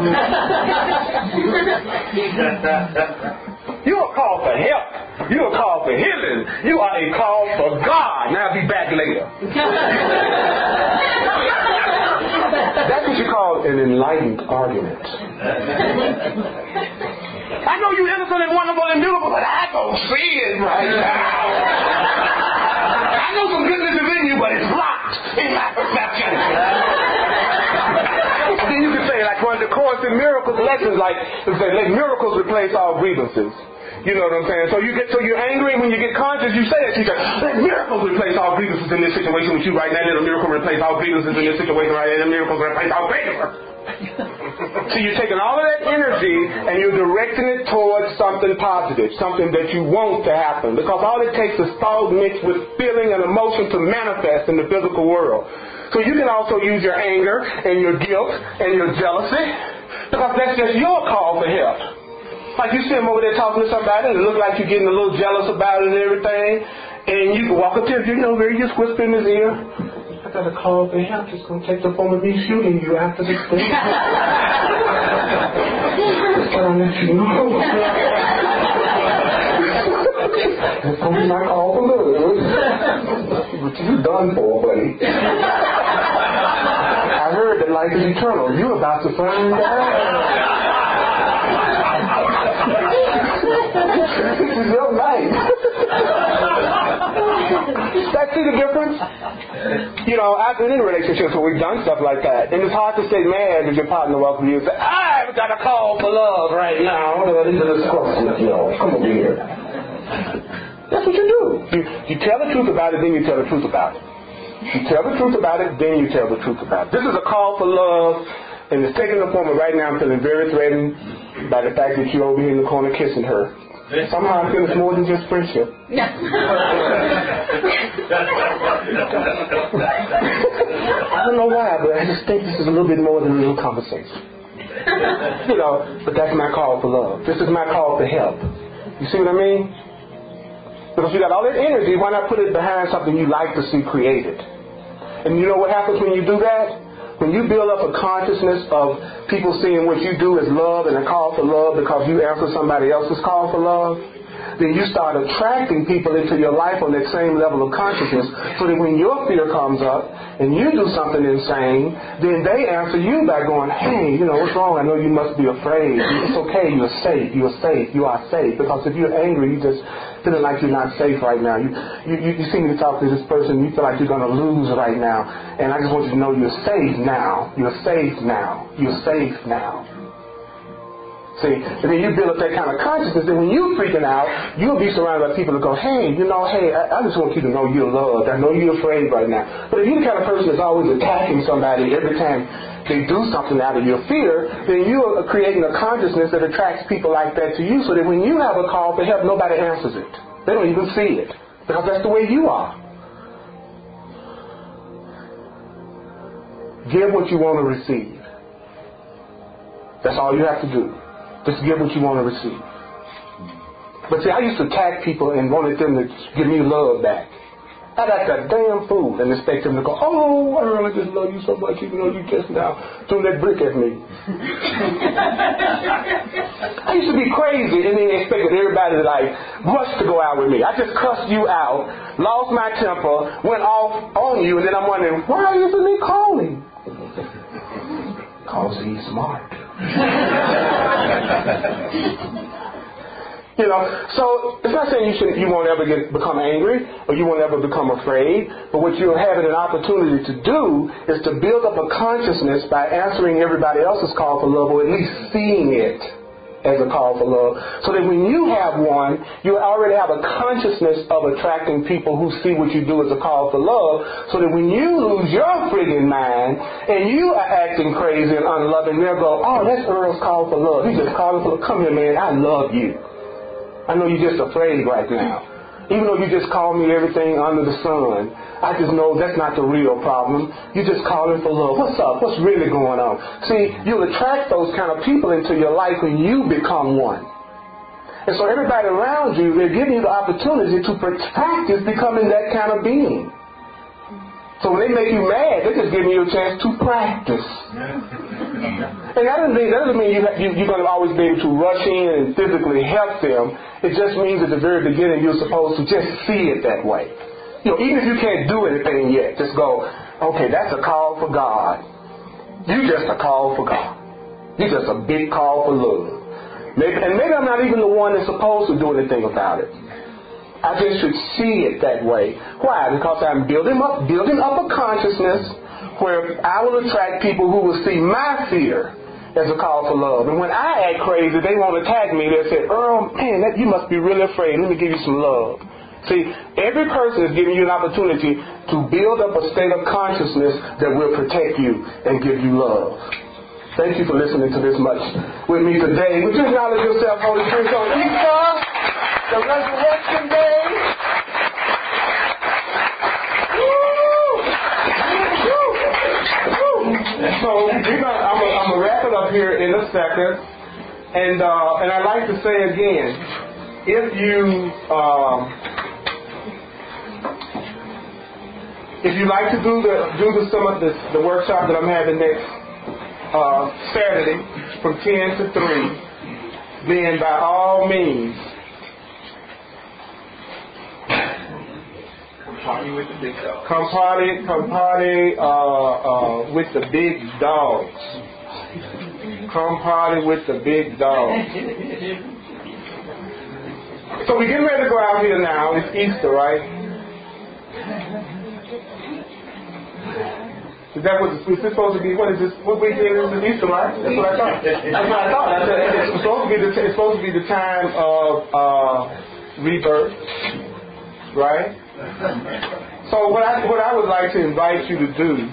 Speaker 3: You are called for help. You are called for healing. You are a call for God. Now I'll be back later. That's what you call an enlightened argument. I know you're innocent and wonderful and beautiful, but I don't see it right now. I know some goodness is in you, but it's locked in my perception. Then you can say, like one of the Course in Miracles lessons, like let miracles replace all grievances. You know what I'm saying? So you're angry, and when you get conscious, you say that to yourself, let miracles replace all grievances in this situation with you right now. Let a miracle replace all grievances in this situation right now. Let a miracle replace all grievances. So you're taking all of that energy and you're directing it towards something positive, something that you want to happen. Because all it takes is thought mixed with feeling and emotion to manifest in the physical world. So you can also use your anger and your guilt and your jealousy, because that's just your call for help. Like you see them over there talking to somebody and it look like you're getting a little jealous about it and everything. And you can walk up to him, you know, where you just whisper in his ear, I got a call for help. It's going to take the form of me shooting you after this thing. But I'll let you know. That's going to be my call for love. But you done for, buddy. I heard that life is eternal. You're about to find out. This is your life. See the difference? You know, I've been in relationships where we've done stuff like that. And it's hard to stay mad if your partner welcomes you and say, I've got a call for love right now. These are the squares, you know. Come over here. That's what you do. You tell the truth about it, then you tell the truth about it. You tell the truth about it, then you tell the truth about it. This is a call for love, and it's taking the form of right now I'm feeling very threatened by the fact that you're over here in the corner kissing her. Somehow I feel it's more than just friendship. I don't know why, but I just think this is a little bit more than a little conversation. You know, but that's my call for love. This is my call for help. You see what I mean? Because you got all that energy, why not put it behind something you like to see created? And you know what happens when you do that? When you build up a consciousness of people seeing what you do as love and a call for love because you answer somebody else's call for love, then you start attracting people into your life on that same level of consciousness so that when your fear comes up and you do something insane, then they answer you by going, hey, you know, what's wrong? I know you must be afraid. It's okay. You're safe. You're safe. You are safe. Because if you're angry, you just feeling like you're not safe right now. You see me talk to this person, you feel like you're going to lose right now. And I just want you to know you're safe now. You're safe now. You're safe now. See, and then you build up that kind of consciousness, and when you're freaking out, you'll be surrounded by people that go, hey, I just want you to know you're loved. I know you're afraid right now. But if you're the kind of person that's always attacking somebody every time they do something out of your fear, then you're creating a consciousness that attracts people like that to you so that when you have a call for help, nobody answers it. They don't even see it because that's the way you are. Give what you want to receive. That's all you have to do. Just give what you want to receive. But see, I used to attack people and wanted them to give me love back. I'd act a damn fool and expect them to go, oh, I really just love you so much even though you just now threw that brick at me. I used to be crazy and then expected everybody to like rush to go out with me. I just cussed you out, lost my temper, went off on you, and then I'm wondering, why isn't he calling? Because he's smart. You know, so it's not saying you won't ever become angry or you won't ever become afraid, but what you're having an opportunity to do is to build up a consciousness by answering everybody else's call for love or at least seeing it as a call for love, so that when you have one, you already have a consciousness of attracting people who see what you do as a call for love, so that when you lose your friggin' mind and you are acting crazy and unloving, they'll go, oh, that's Earl's call for love. He's just calling for love. Come here, man, I love you. I know you're just afraid right now. Even though you just call me everything under the sun, I just know that's not the real problem. You're just calling for love. What's up? What's really going on? See, you'll attract those kind of people into your life when you become one. And so everybody around you, they're giving you the opportunity to practice becoming that kind of being. So when they make you mad, they're just giving you a chance to practice. And that doesn't mean you're going to always be able to rush in and physically help them. It just means at the very beginning you're supposed to just see it that way. You know, even if you can't do anything yet, just go, okay, that's a call for God. You're just a call for God. You're just a big call for love. Maybe I'm not even the one that's supposed to do anything about it. I just should see it that way. Why? Because I'm building up a consciousness where I will attract people who will see my fear as a call for love. And when I act crazy, they won't attack me. They'll say, Earl, man, you must be really afraid. Let me give you some love. See, every person is giving you an opportunity to build up a state of consciousness that will protect you and give you love. Thank you for listening to this much with me today. Would you acknowledge yourself, Holy Spirit, on Easter, the Resurrection Day? So I'm going to wrap it up here in a second. And I like to say again, if you like to do some of the workshop that I'm having next Saturday from 10 to 3, then by all means, come party with the big dogs. Come party with the big dogs. So we're getting ready to go out here now. It's Easter, right? Is that what it's supposed to be? What is this? What weekend is it? Easter, right? That's what I thought. I said it's supposed to be the time of rebirth, right? So what I would like to invite you to do,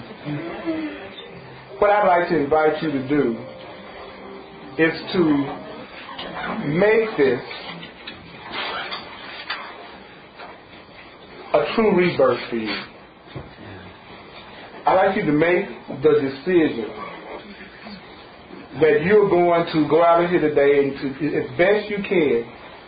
Speaker 3: is to make this a true rebirth for you. I'd like you to make the decision that you're going to go out of here today and to, as best you can,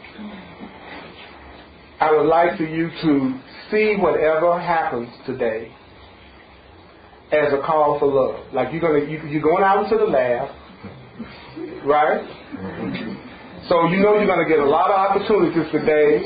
Speaker 3: I would like for you to see whatever happens today as a call for love. Like you're going out into the lab, right? So you know you're going to get a lot of opportunities today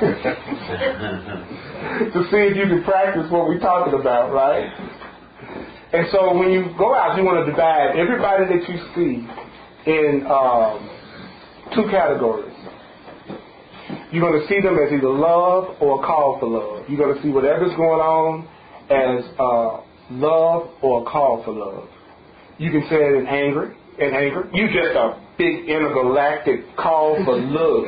Speaker 3: to see if you can practice what we're talking about, right? And so when you go out, you want to divide everybody that you see in 2 categories. You're going to see them as either love or a call for love. You're going to see whatever's going on as love or a call for love. You can say it in anger. You just a big intergalactic call for love.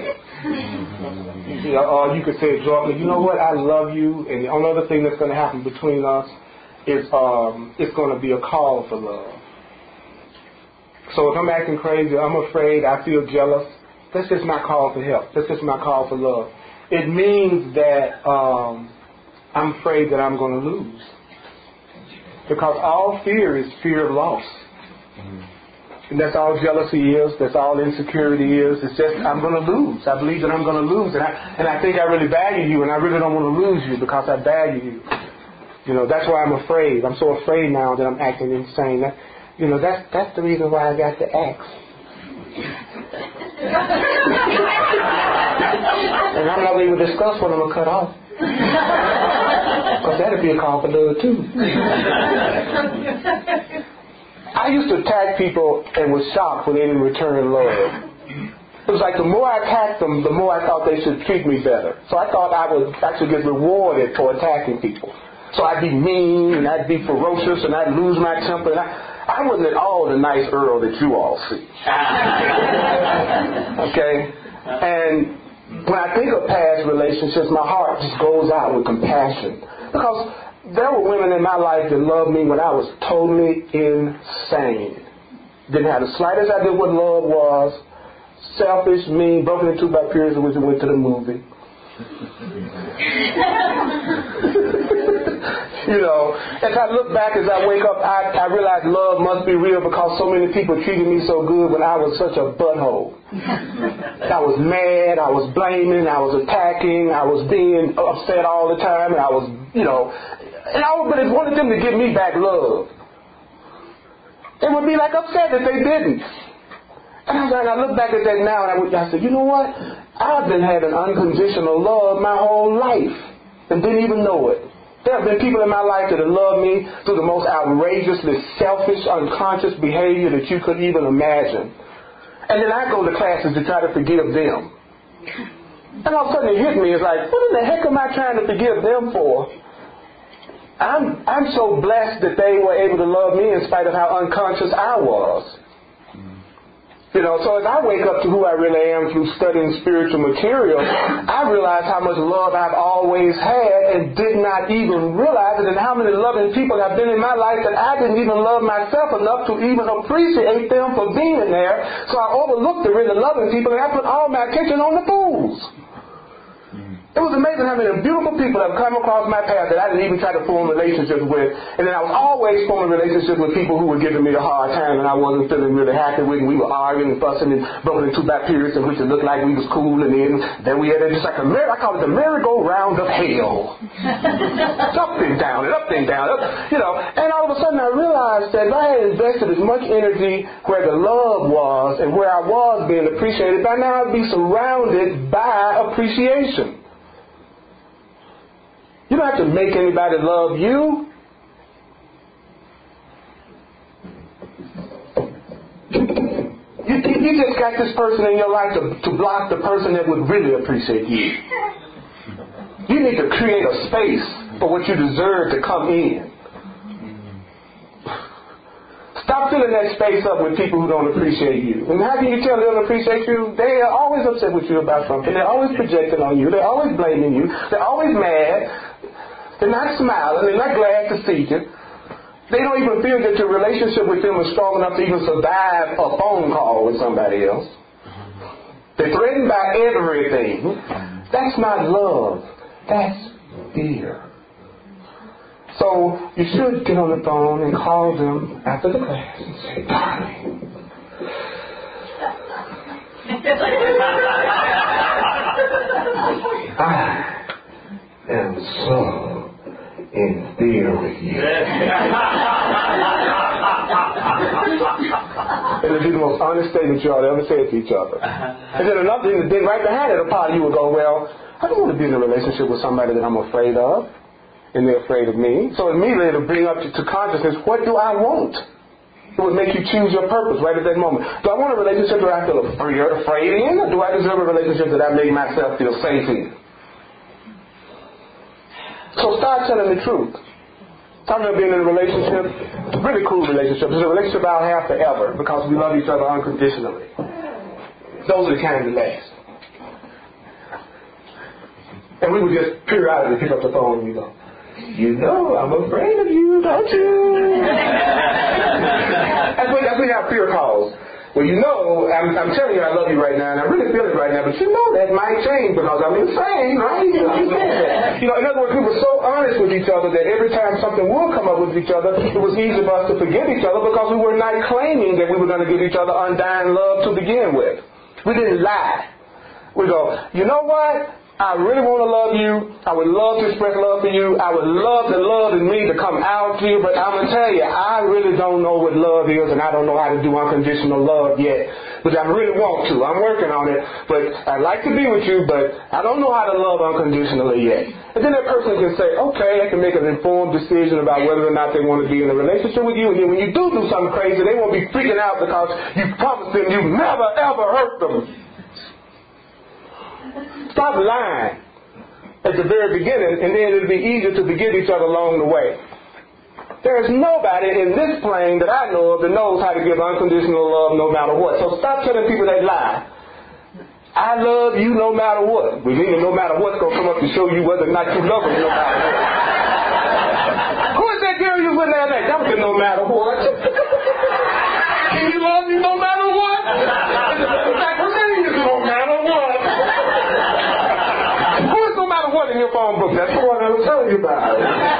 Speaker 3: Or you could say it joyfully, you know what, I love you, and the only other thing that's going to happen between us is it's going to be a call for love. So if I'm acting crazy, I'm afraid, I feel jealous, that's just my call for help. That's just my call for love. It means that I'm afraid that I'm going to lose. Because all fear is fear of loss. And that's all jealousy is. That's all insecurity is. It's just, I'm going to lose. I believe that I'm going to lose. And I think I really value you, and I really don't want to lose you because I value you. You know, that's why I'm afraid. I'm so afraid now that I'm acting insane. That's the reason why I got the axe. And I'm not able to discuss what I'm going to cut off. Because that'd be a call for love too. I used to attack people and was shocked when they didn't return love. It was like the more I attacked them, the more I thought they should treat me better. So I thought I would actually get rewarded for attacking people. So I'd be mean and I'd be ferocious and I'd lose my temper. And I wasn't at all the nice Earl that you all see. Okay? And when I think of past relationships, my heart just goes out with compassion. Because there were women in my life that loved me when I was totally insane. Didn't have the slightest idea what love was. Selfish, mean, broken into by periods in which I went to the movie. As I look back, as I wake up, I realize love must be real because so many people treated me so good when I was such a butthole. I was mad, I was blaming, I was attacking, I was being upset all the time, and I was, but I wanted them to give me back love. They would be like upset that they didn't. And I look back at that now and I said, you know what? I've been having unconditional love my whole life and didn't even know it. There have been people in my life that have loved me through the most outrageously selfish, unconscious behavior that you could even imagine. And then I go to classes to try to forgive them. And all of a sudden it hit me, it's like, what in the heck am I trying to forgive them for? I'm so blessed that they were able to love me in spite of how unconscious I was. So as I wake up to who I really am through studying spiritual material, I realize how much love I've always had and did not even realize it, and how many loving people have been in my life that I didn't even love myself enough to even appreciate them for being there. So I overlooked the really loving people and I put all my attention on the fools. It was amazing how many beautiful people have come across my path that I didn't even try to form relationships with. And then I was always forming relationships with people who were giving me a hard time and I wasn't feeling really happy with. And we were arguing and fussing and broken into back periods in which it looked like we was cool. And then we had just like I call it the merry-go-round of hell. It's up and down and up and down. And all of a sudden I realized that if I had invested as much energy where the love was and where I was being appreciated, by now I'd be surrounded by appreciation. You don't have to make anybody love you. You just got this person in your life to block the person that would really appreciate you. You need to create a space for what you deserve to come in. Stop filling that space up with people who don't appreciate you. And how can you tell they don't appreciate you? They are always upset with you about something. They're always projecting on you. They're always blaming you. They're always mad. They're not smiling. They're not glad to see you. They don't even feel that your relationship with them is strong enough to even survive a phone call with somebody else. They're threatened by everything. That's not love. That's fear. So you should get on the phone and call them after the class and say, "Darling, I am so in fear with you." It'll be the most honest statement y'all ever said to each other. And then another thing, then right behind it, a part of you will go, "Well, I don't want to be in a relationship with somebody that I'm afraid of, and they're afraid of me." So immediately it'll bring up to consciousness, what do I want? It would make you choose your purpose right at that moment. Do I want a relationship that I feel afraid in, or do I deserve a relationship that I make myself feel safe in? So start telling the truth. Talking about being in a relationship, it's a really cool relationship. It's a relationship I'll have forever because we love each other unconditionally. Those are the kind that last. And we would just periodically pick up the phone and we go, "You know, I'm afraid of you, don't you?" That's when our fear calls. "Well, you know, I'm telling you I love you right now, and I really feel it right now, but you know that might change because I'm insane, right?" In other words, we were so honest with each other that every time something would come up with each other, it was easy for us to forgive each other because we were not claiming that we were going to give each other undying love to begin with. We didn't lie. We go, "You know what? I really want to love you. I would love to express love for you. I would love the love in me to come out to you. But I'm going to tell you, I really don't know what love is, and I don't know how to do unconditional love yet. But I really want to. I'm working on it. But I'd like to be with you, but I don't know how to love unconditionally yet." And then that person can say, "Okay, I can make an informed decision about whether or not they want to be in a relationship with you. And then when you do something crazy, they won't be freaking out because you promised them you never, ever hurt them." Stop lying at the very beginning, and then it'll be easier to forgive each other along the way. There's nobody in this plane that I know of that knows how to give unconditional love no matter what. So stop telling people that lie. I love you no matter what. We mean no matter what's going to come up to show you whether or not you love them no matter what. Who is that girl you was with last night? That was the no matter what. Can you love me no matter what? Like her name is no matter what. What in your phone book? That's the one I was telling you about.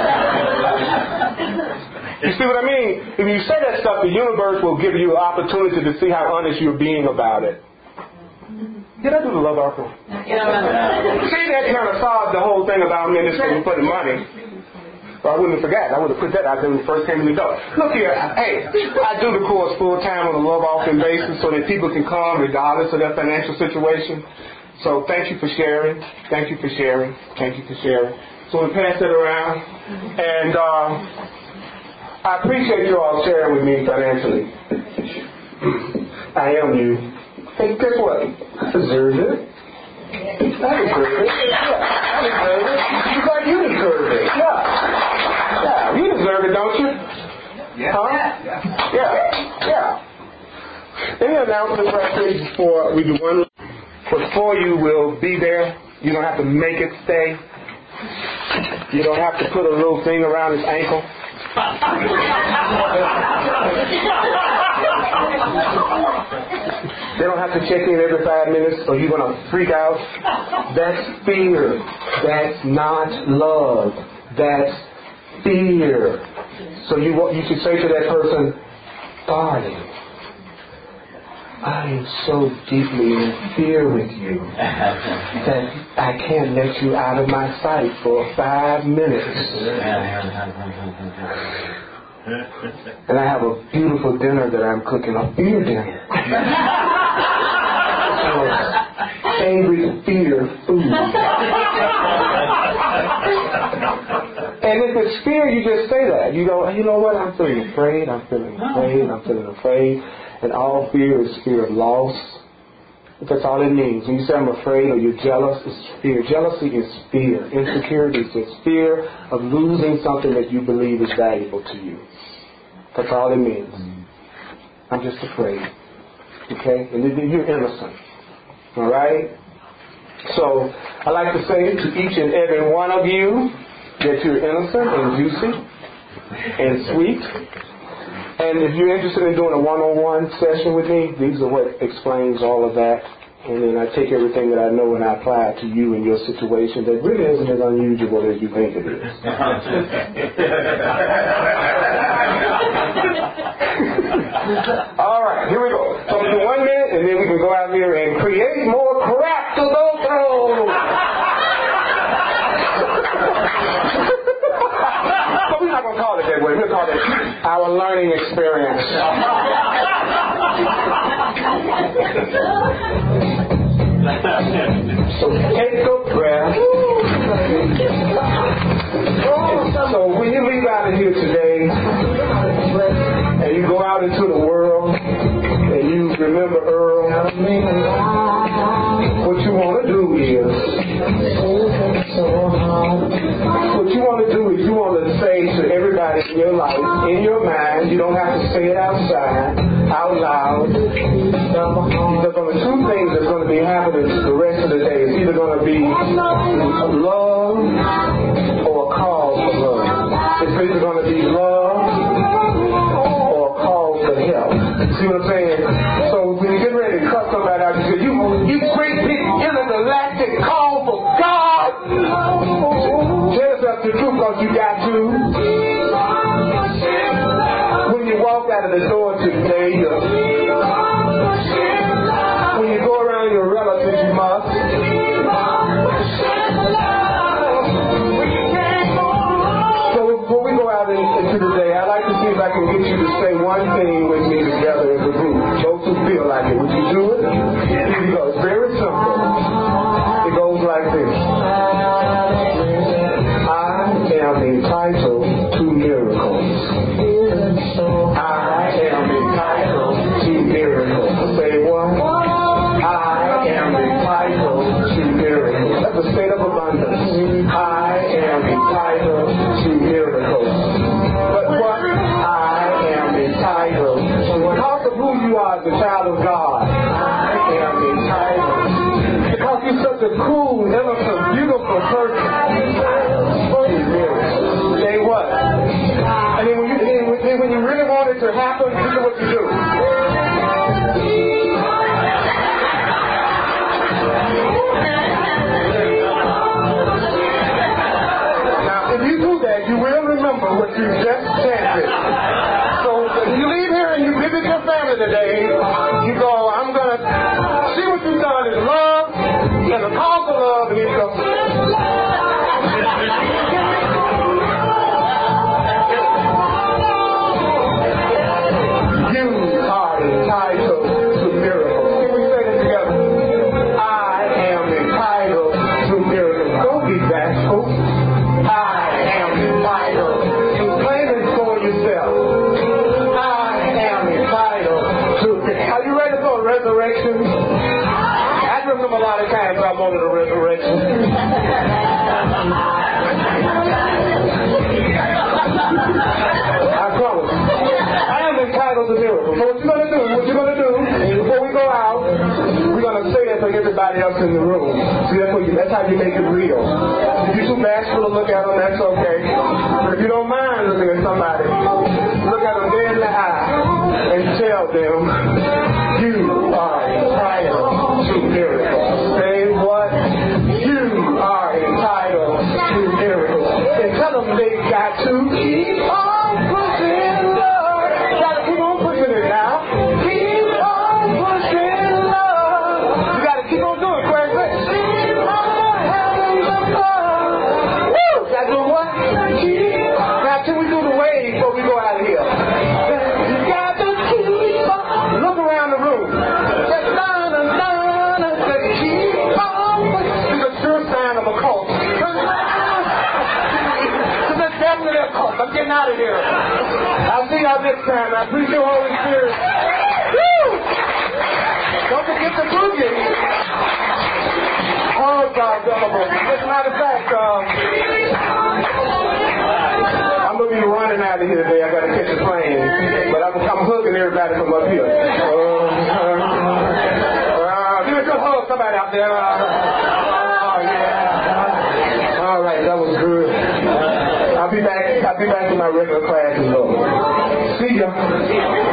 Speaker 3: You see what I mean? If you say that stuff, the universe will give you an opportunity to see how honest you're being about it. Did I do the love offering? Yeah. See, that kind of solved the whole thing about ministering for the money. Or I wouldn't have forgot. I would have put that out there when it first came to the door. Look here, hey, I do the course full time on a love offering basis so that people can come regardless of their financial situation. So thank you for sharing. Thank you for sharing. Thank you for sharing. So we pass it around. And I appreciate you all sharing with me financially. I am you. Hey, guess what? I deserve it. I deserve it. Yeah, I deserve it. Just like you deserve it. Yeah. Yeah, you deserve it, don't you? Yeah. Huh? Yeah. Any announcements right quick before we do one? Before you will be there, you don't have to make it stay. You don't have to put a little thing around his ankle. They don't have to check in every 5 minutes or you're going to freak out. That's fear. That's not love. That's fear. So you should say to that person, darling, I am so deeply in fear with you that I can't let you out of my sight for 5 minutes. And I have a beautiful dinner that I'm cooking, a fear dinner. Favorite fear food. And if it's fear, you just say that. You go, you know what, I'm feeling afraid, I'm feeling afraid, I'm feeling afraid. And all fear is fear of loss. That's all it means. When you say I'm afraid or you're jealous, it's fear. Jealousy is fear. Insecurity is just fear of losing something that you believe is valuable to you. That's all it means. I'm just afraid. Okay? And you're innocent. All right? So I like to say to each and every one of you that you're innocent and juicy and sweet. And if you're interested in doing a one-on-one session with me, these are what explains all of that. And then I take everything that I know and I apply it to you and your situation that really isn't as unusual as you think it is. All right, here we go. So we'll do 1 minute and then we can go out here and create more crap to go through. But we're not going to call it that way. We'll call it our learning experience. So take a breath. So when you leave out of here today and you go out into the world and you remember Earl, what you want to do is you want to say to everybody in your life, in your mind, you don't have to say it outside, out loud. There's only two things that's going to be happening the rest of the day. It's either going to be love or a call for love. It's either going to be love or a call for help. See what I'm saying? So when you get ready to cut somebody out, you say, you great big intergalactic call for God. Tell yourself the truth because you got to. When you walk out of the door today, when you go around your relatives, you must. So before we go out into the day, I'd like to see if I can get you to say one thing with me together as a group. Those who feel like it. Would you do it? Here you go. It's very simple. It goes like this. I am entitled to miracles. I am entitled to miracles. Say what? I am entitled to miracles. That's a state of abundance. I am entitled to miracles. But what? I am entitled to, because of who you are as a child of God, I am entitled. Because you're such a cool, innocent, beautiful person. Say what? And then when you really want it to happen, this is what you do. Now, if you do that, you will remember what you just chanted. So when you leave here and you visit your family today, you go, I'm going to see what you've done is love, and the call for love, and then you go, you are entitled to miracles. Can we say that together? I am entitled to miracles. Don't be bashful. I am entitled to claim it for yourself. I am entitled to. Are you ready for a resurrection? I remember a lot of times I wanted a resurrection. I promise. I am entitled to miracles. So what you're going to do, before we go out, we're going to say that to everybody else in the room. See, that's how you make it real. If you're too bashful to look at them, that's okay. But if you don't mind looking at somebody, look at them dead in the eye and tell them, you are entitled to miracles. Say what? You are entitled to miracles. And tell them they got to keep on pushing, Lord. Got to keep on pushing it now. Keep on pushing, Lord. You got to keep on doing it, Quaker. Keep on having the fun. Woo! Got to do what? Now, till we do the wave before we go out of here. You got to keep on. Look around the room. Just na-na-na-na. Just keep on. It's a sure sign of a cult. It's definitely a cult. I'm getting out of here. I'll see y'all next time. I appreciate you, Holy Spirit. Woo! Don't forget the boogie. Oh, God's available. As a matter of fact, I'm going to be running out of here today. I got to catch a plane. But I'm hugging everybody from up here. Give me a good hug, somebody out there. Oh, yeah. All right, that was good. I'll be back in my regular classes, though. See ya.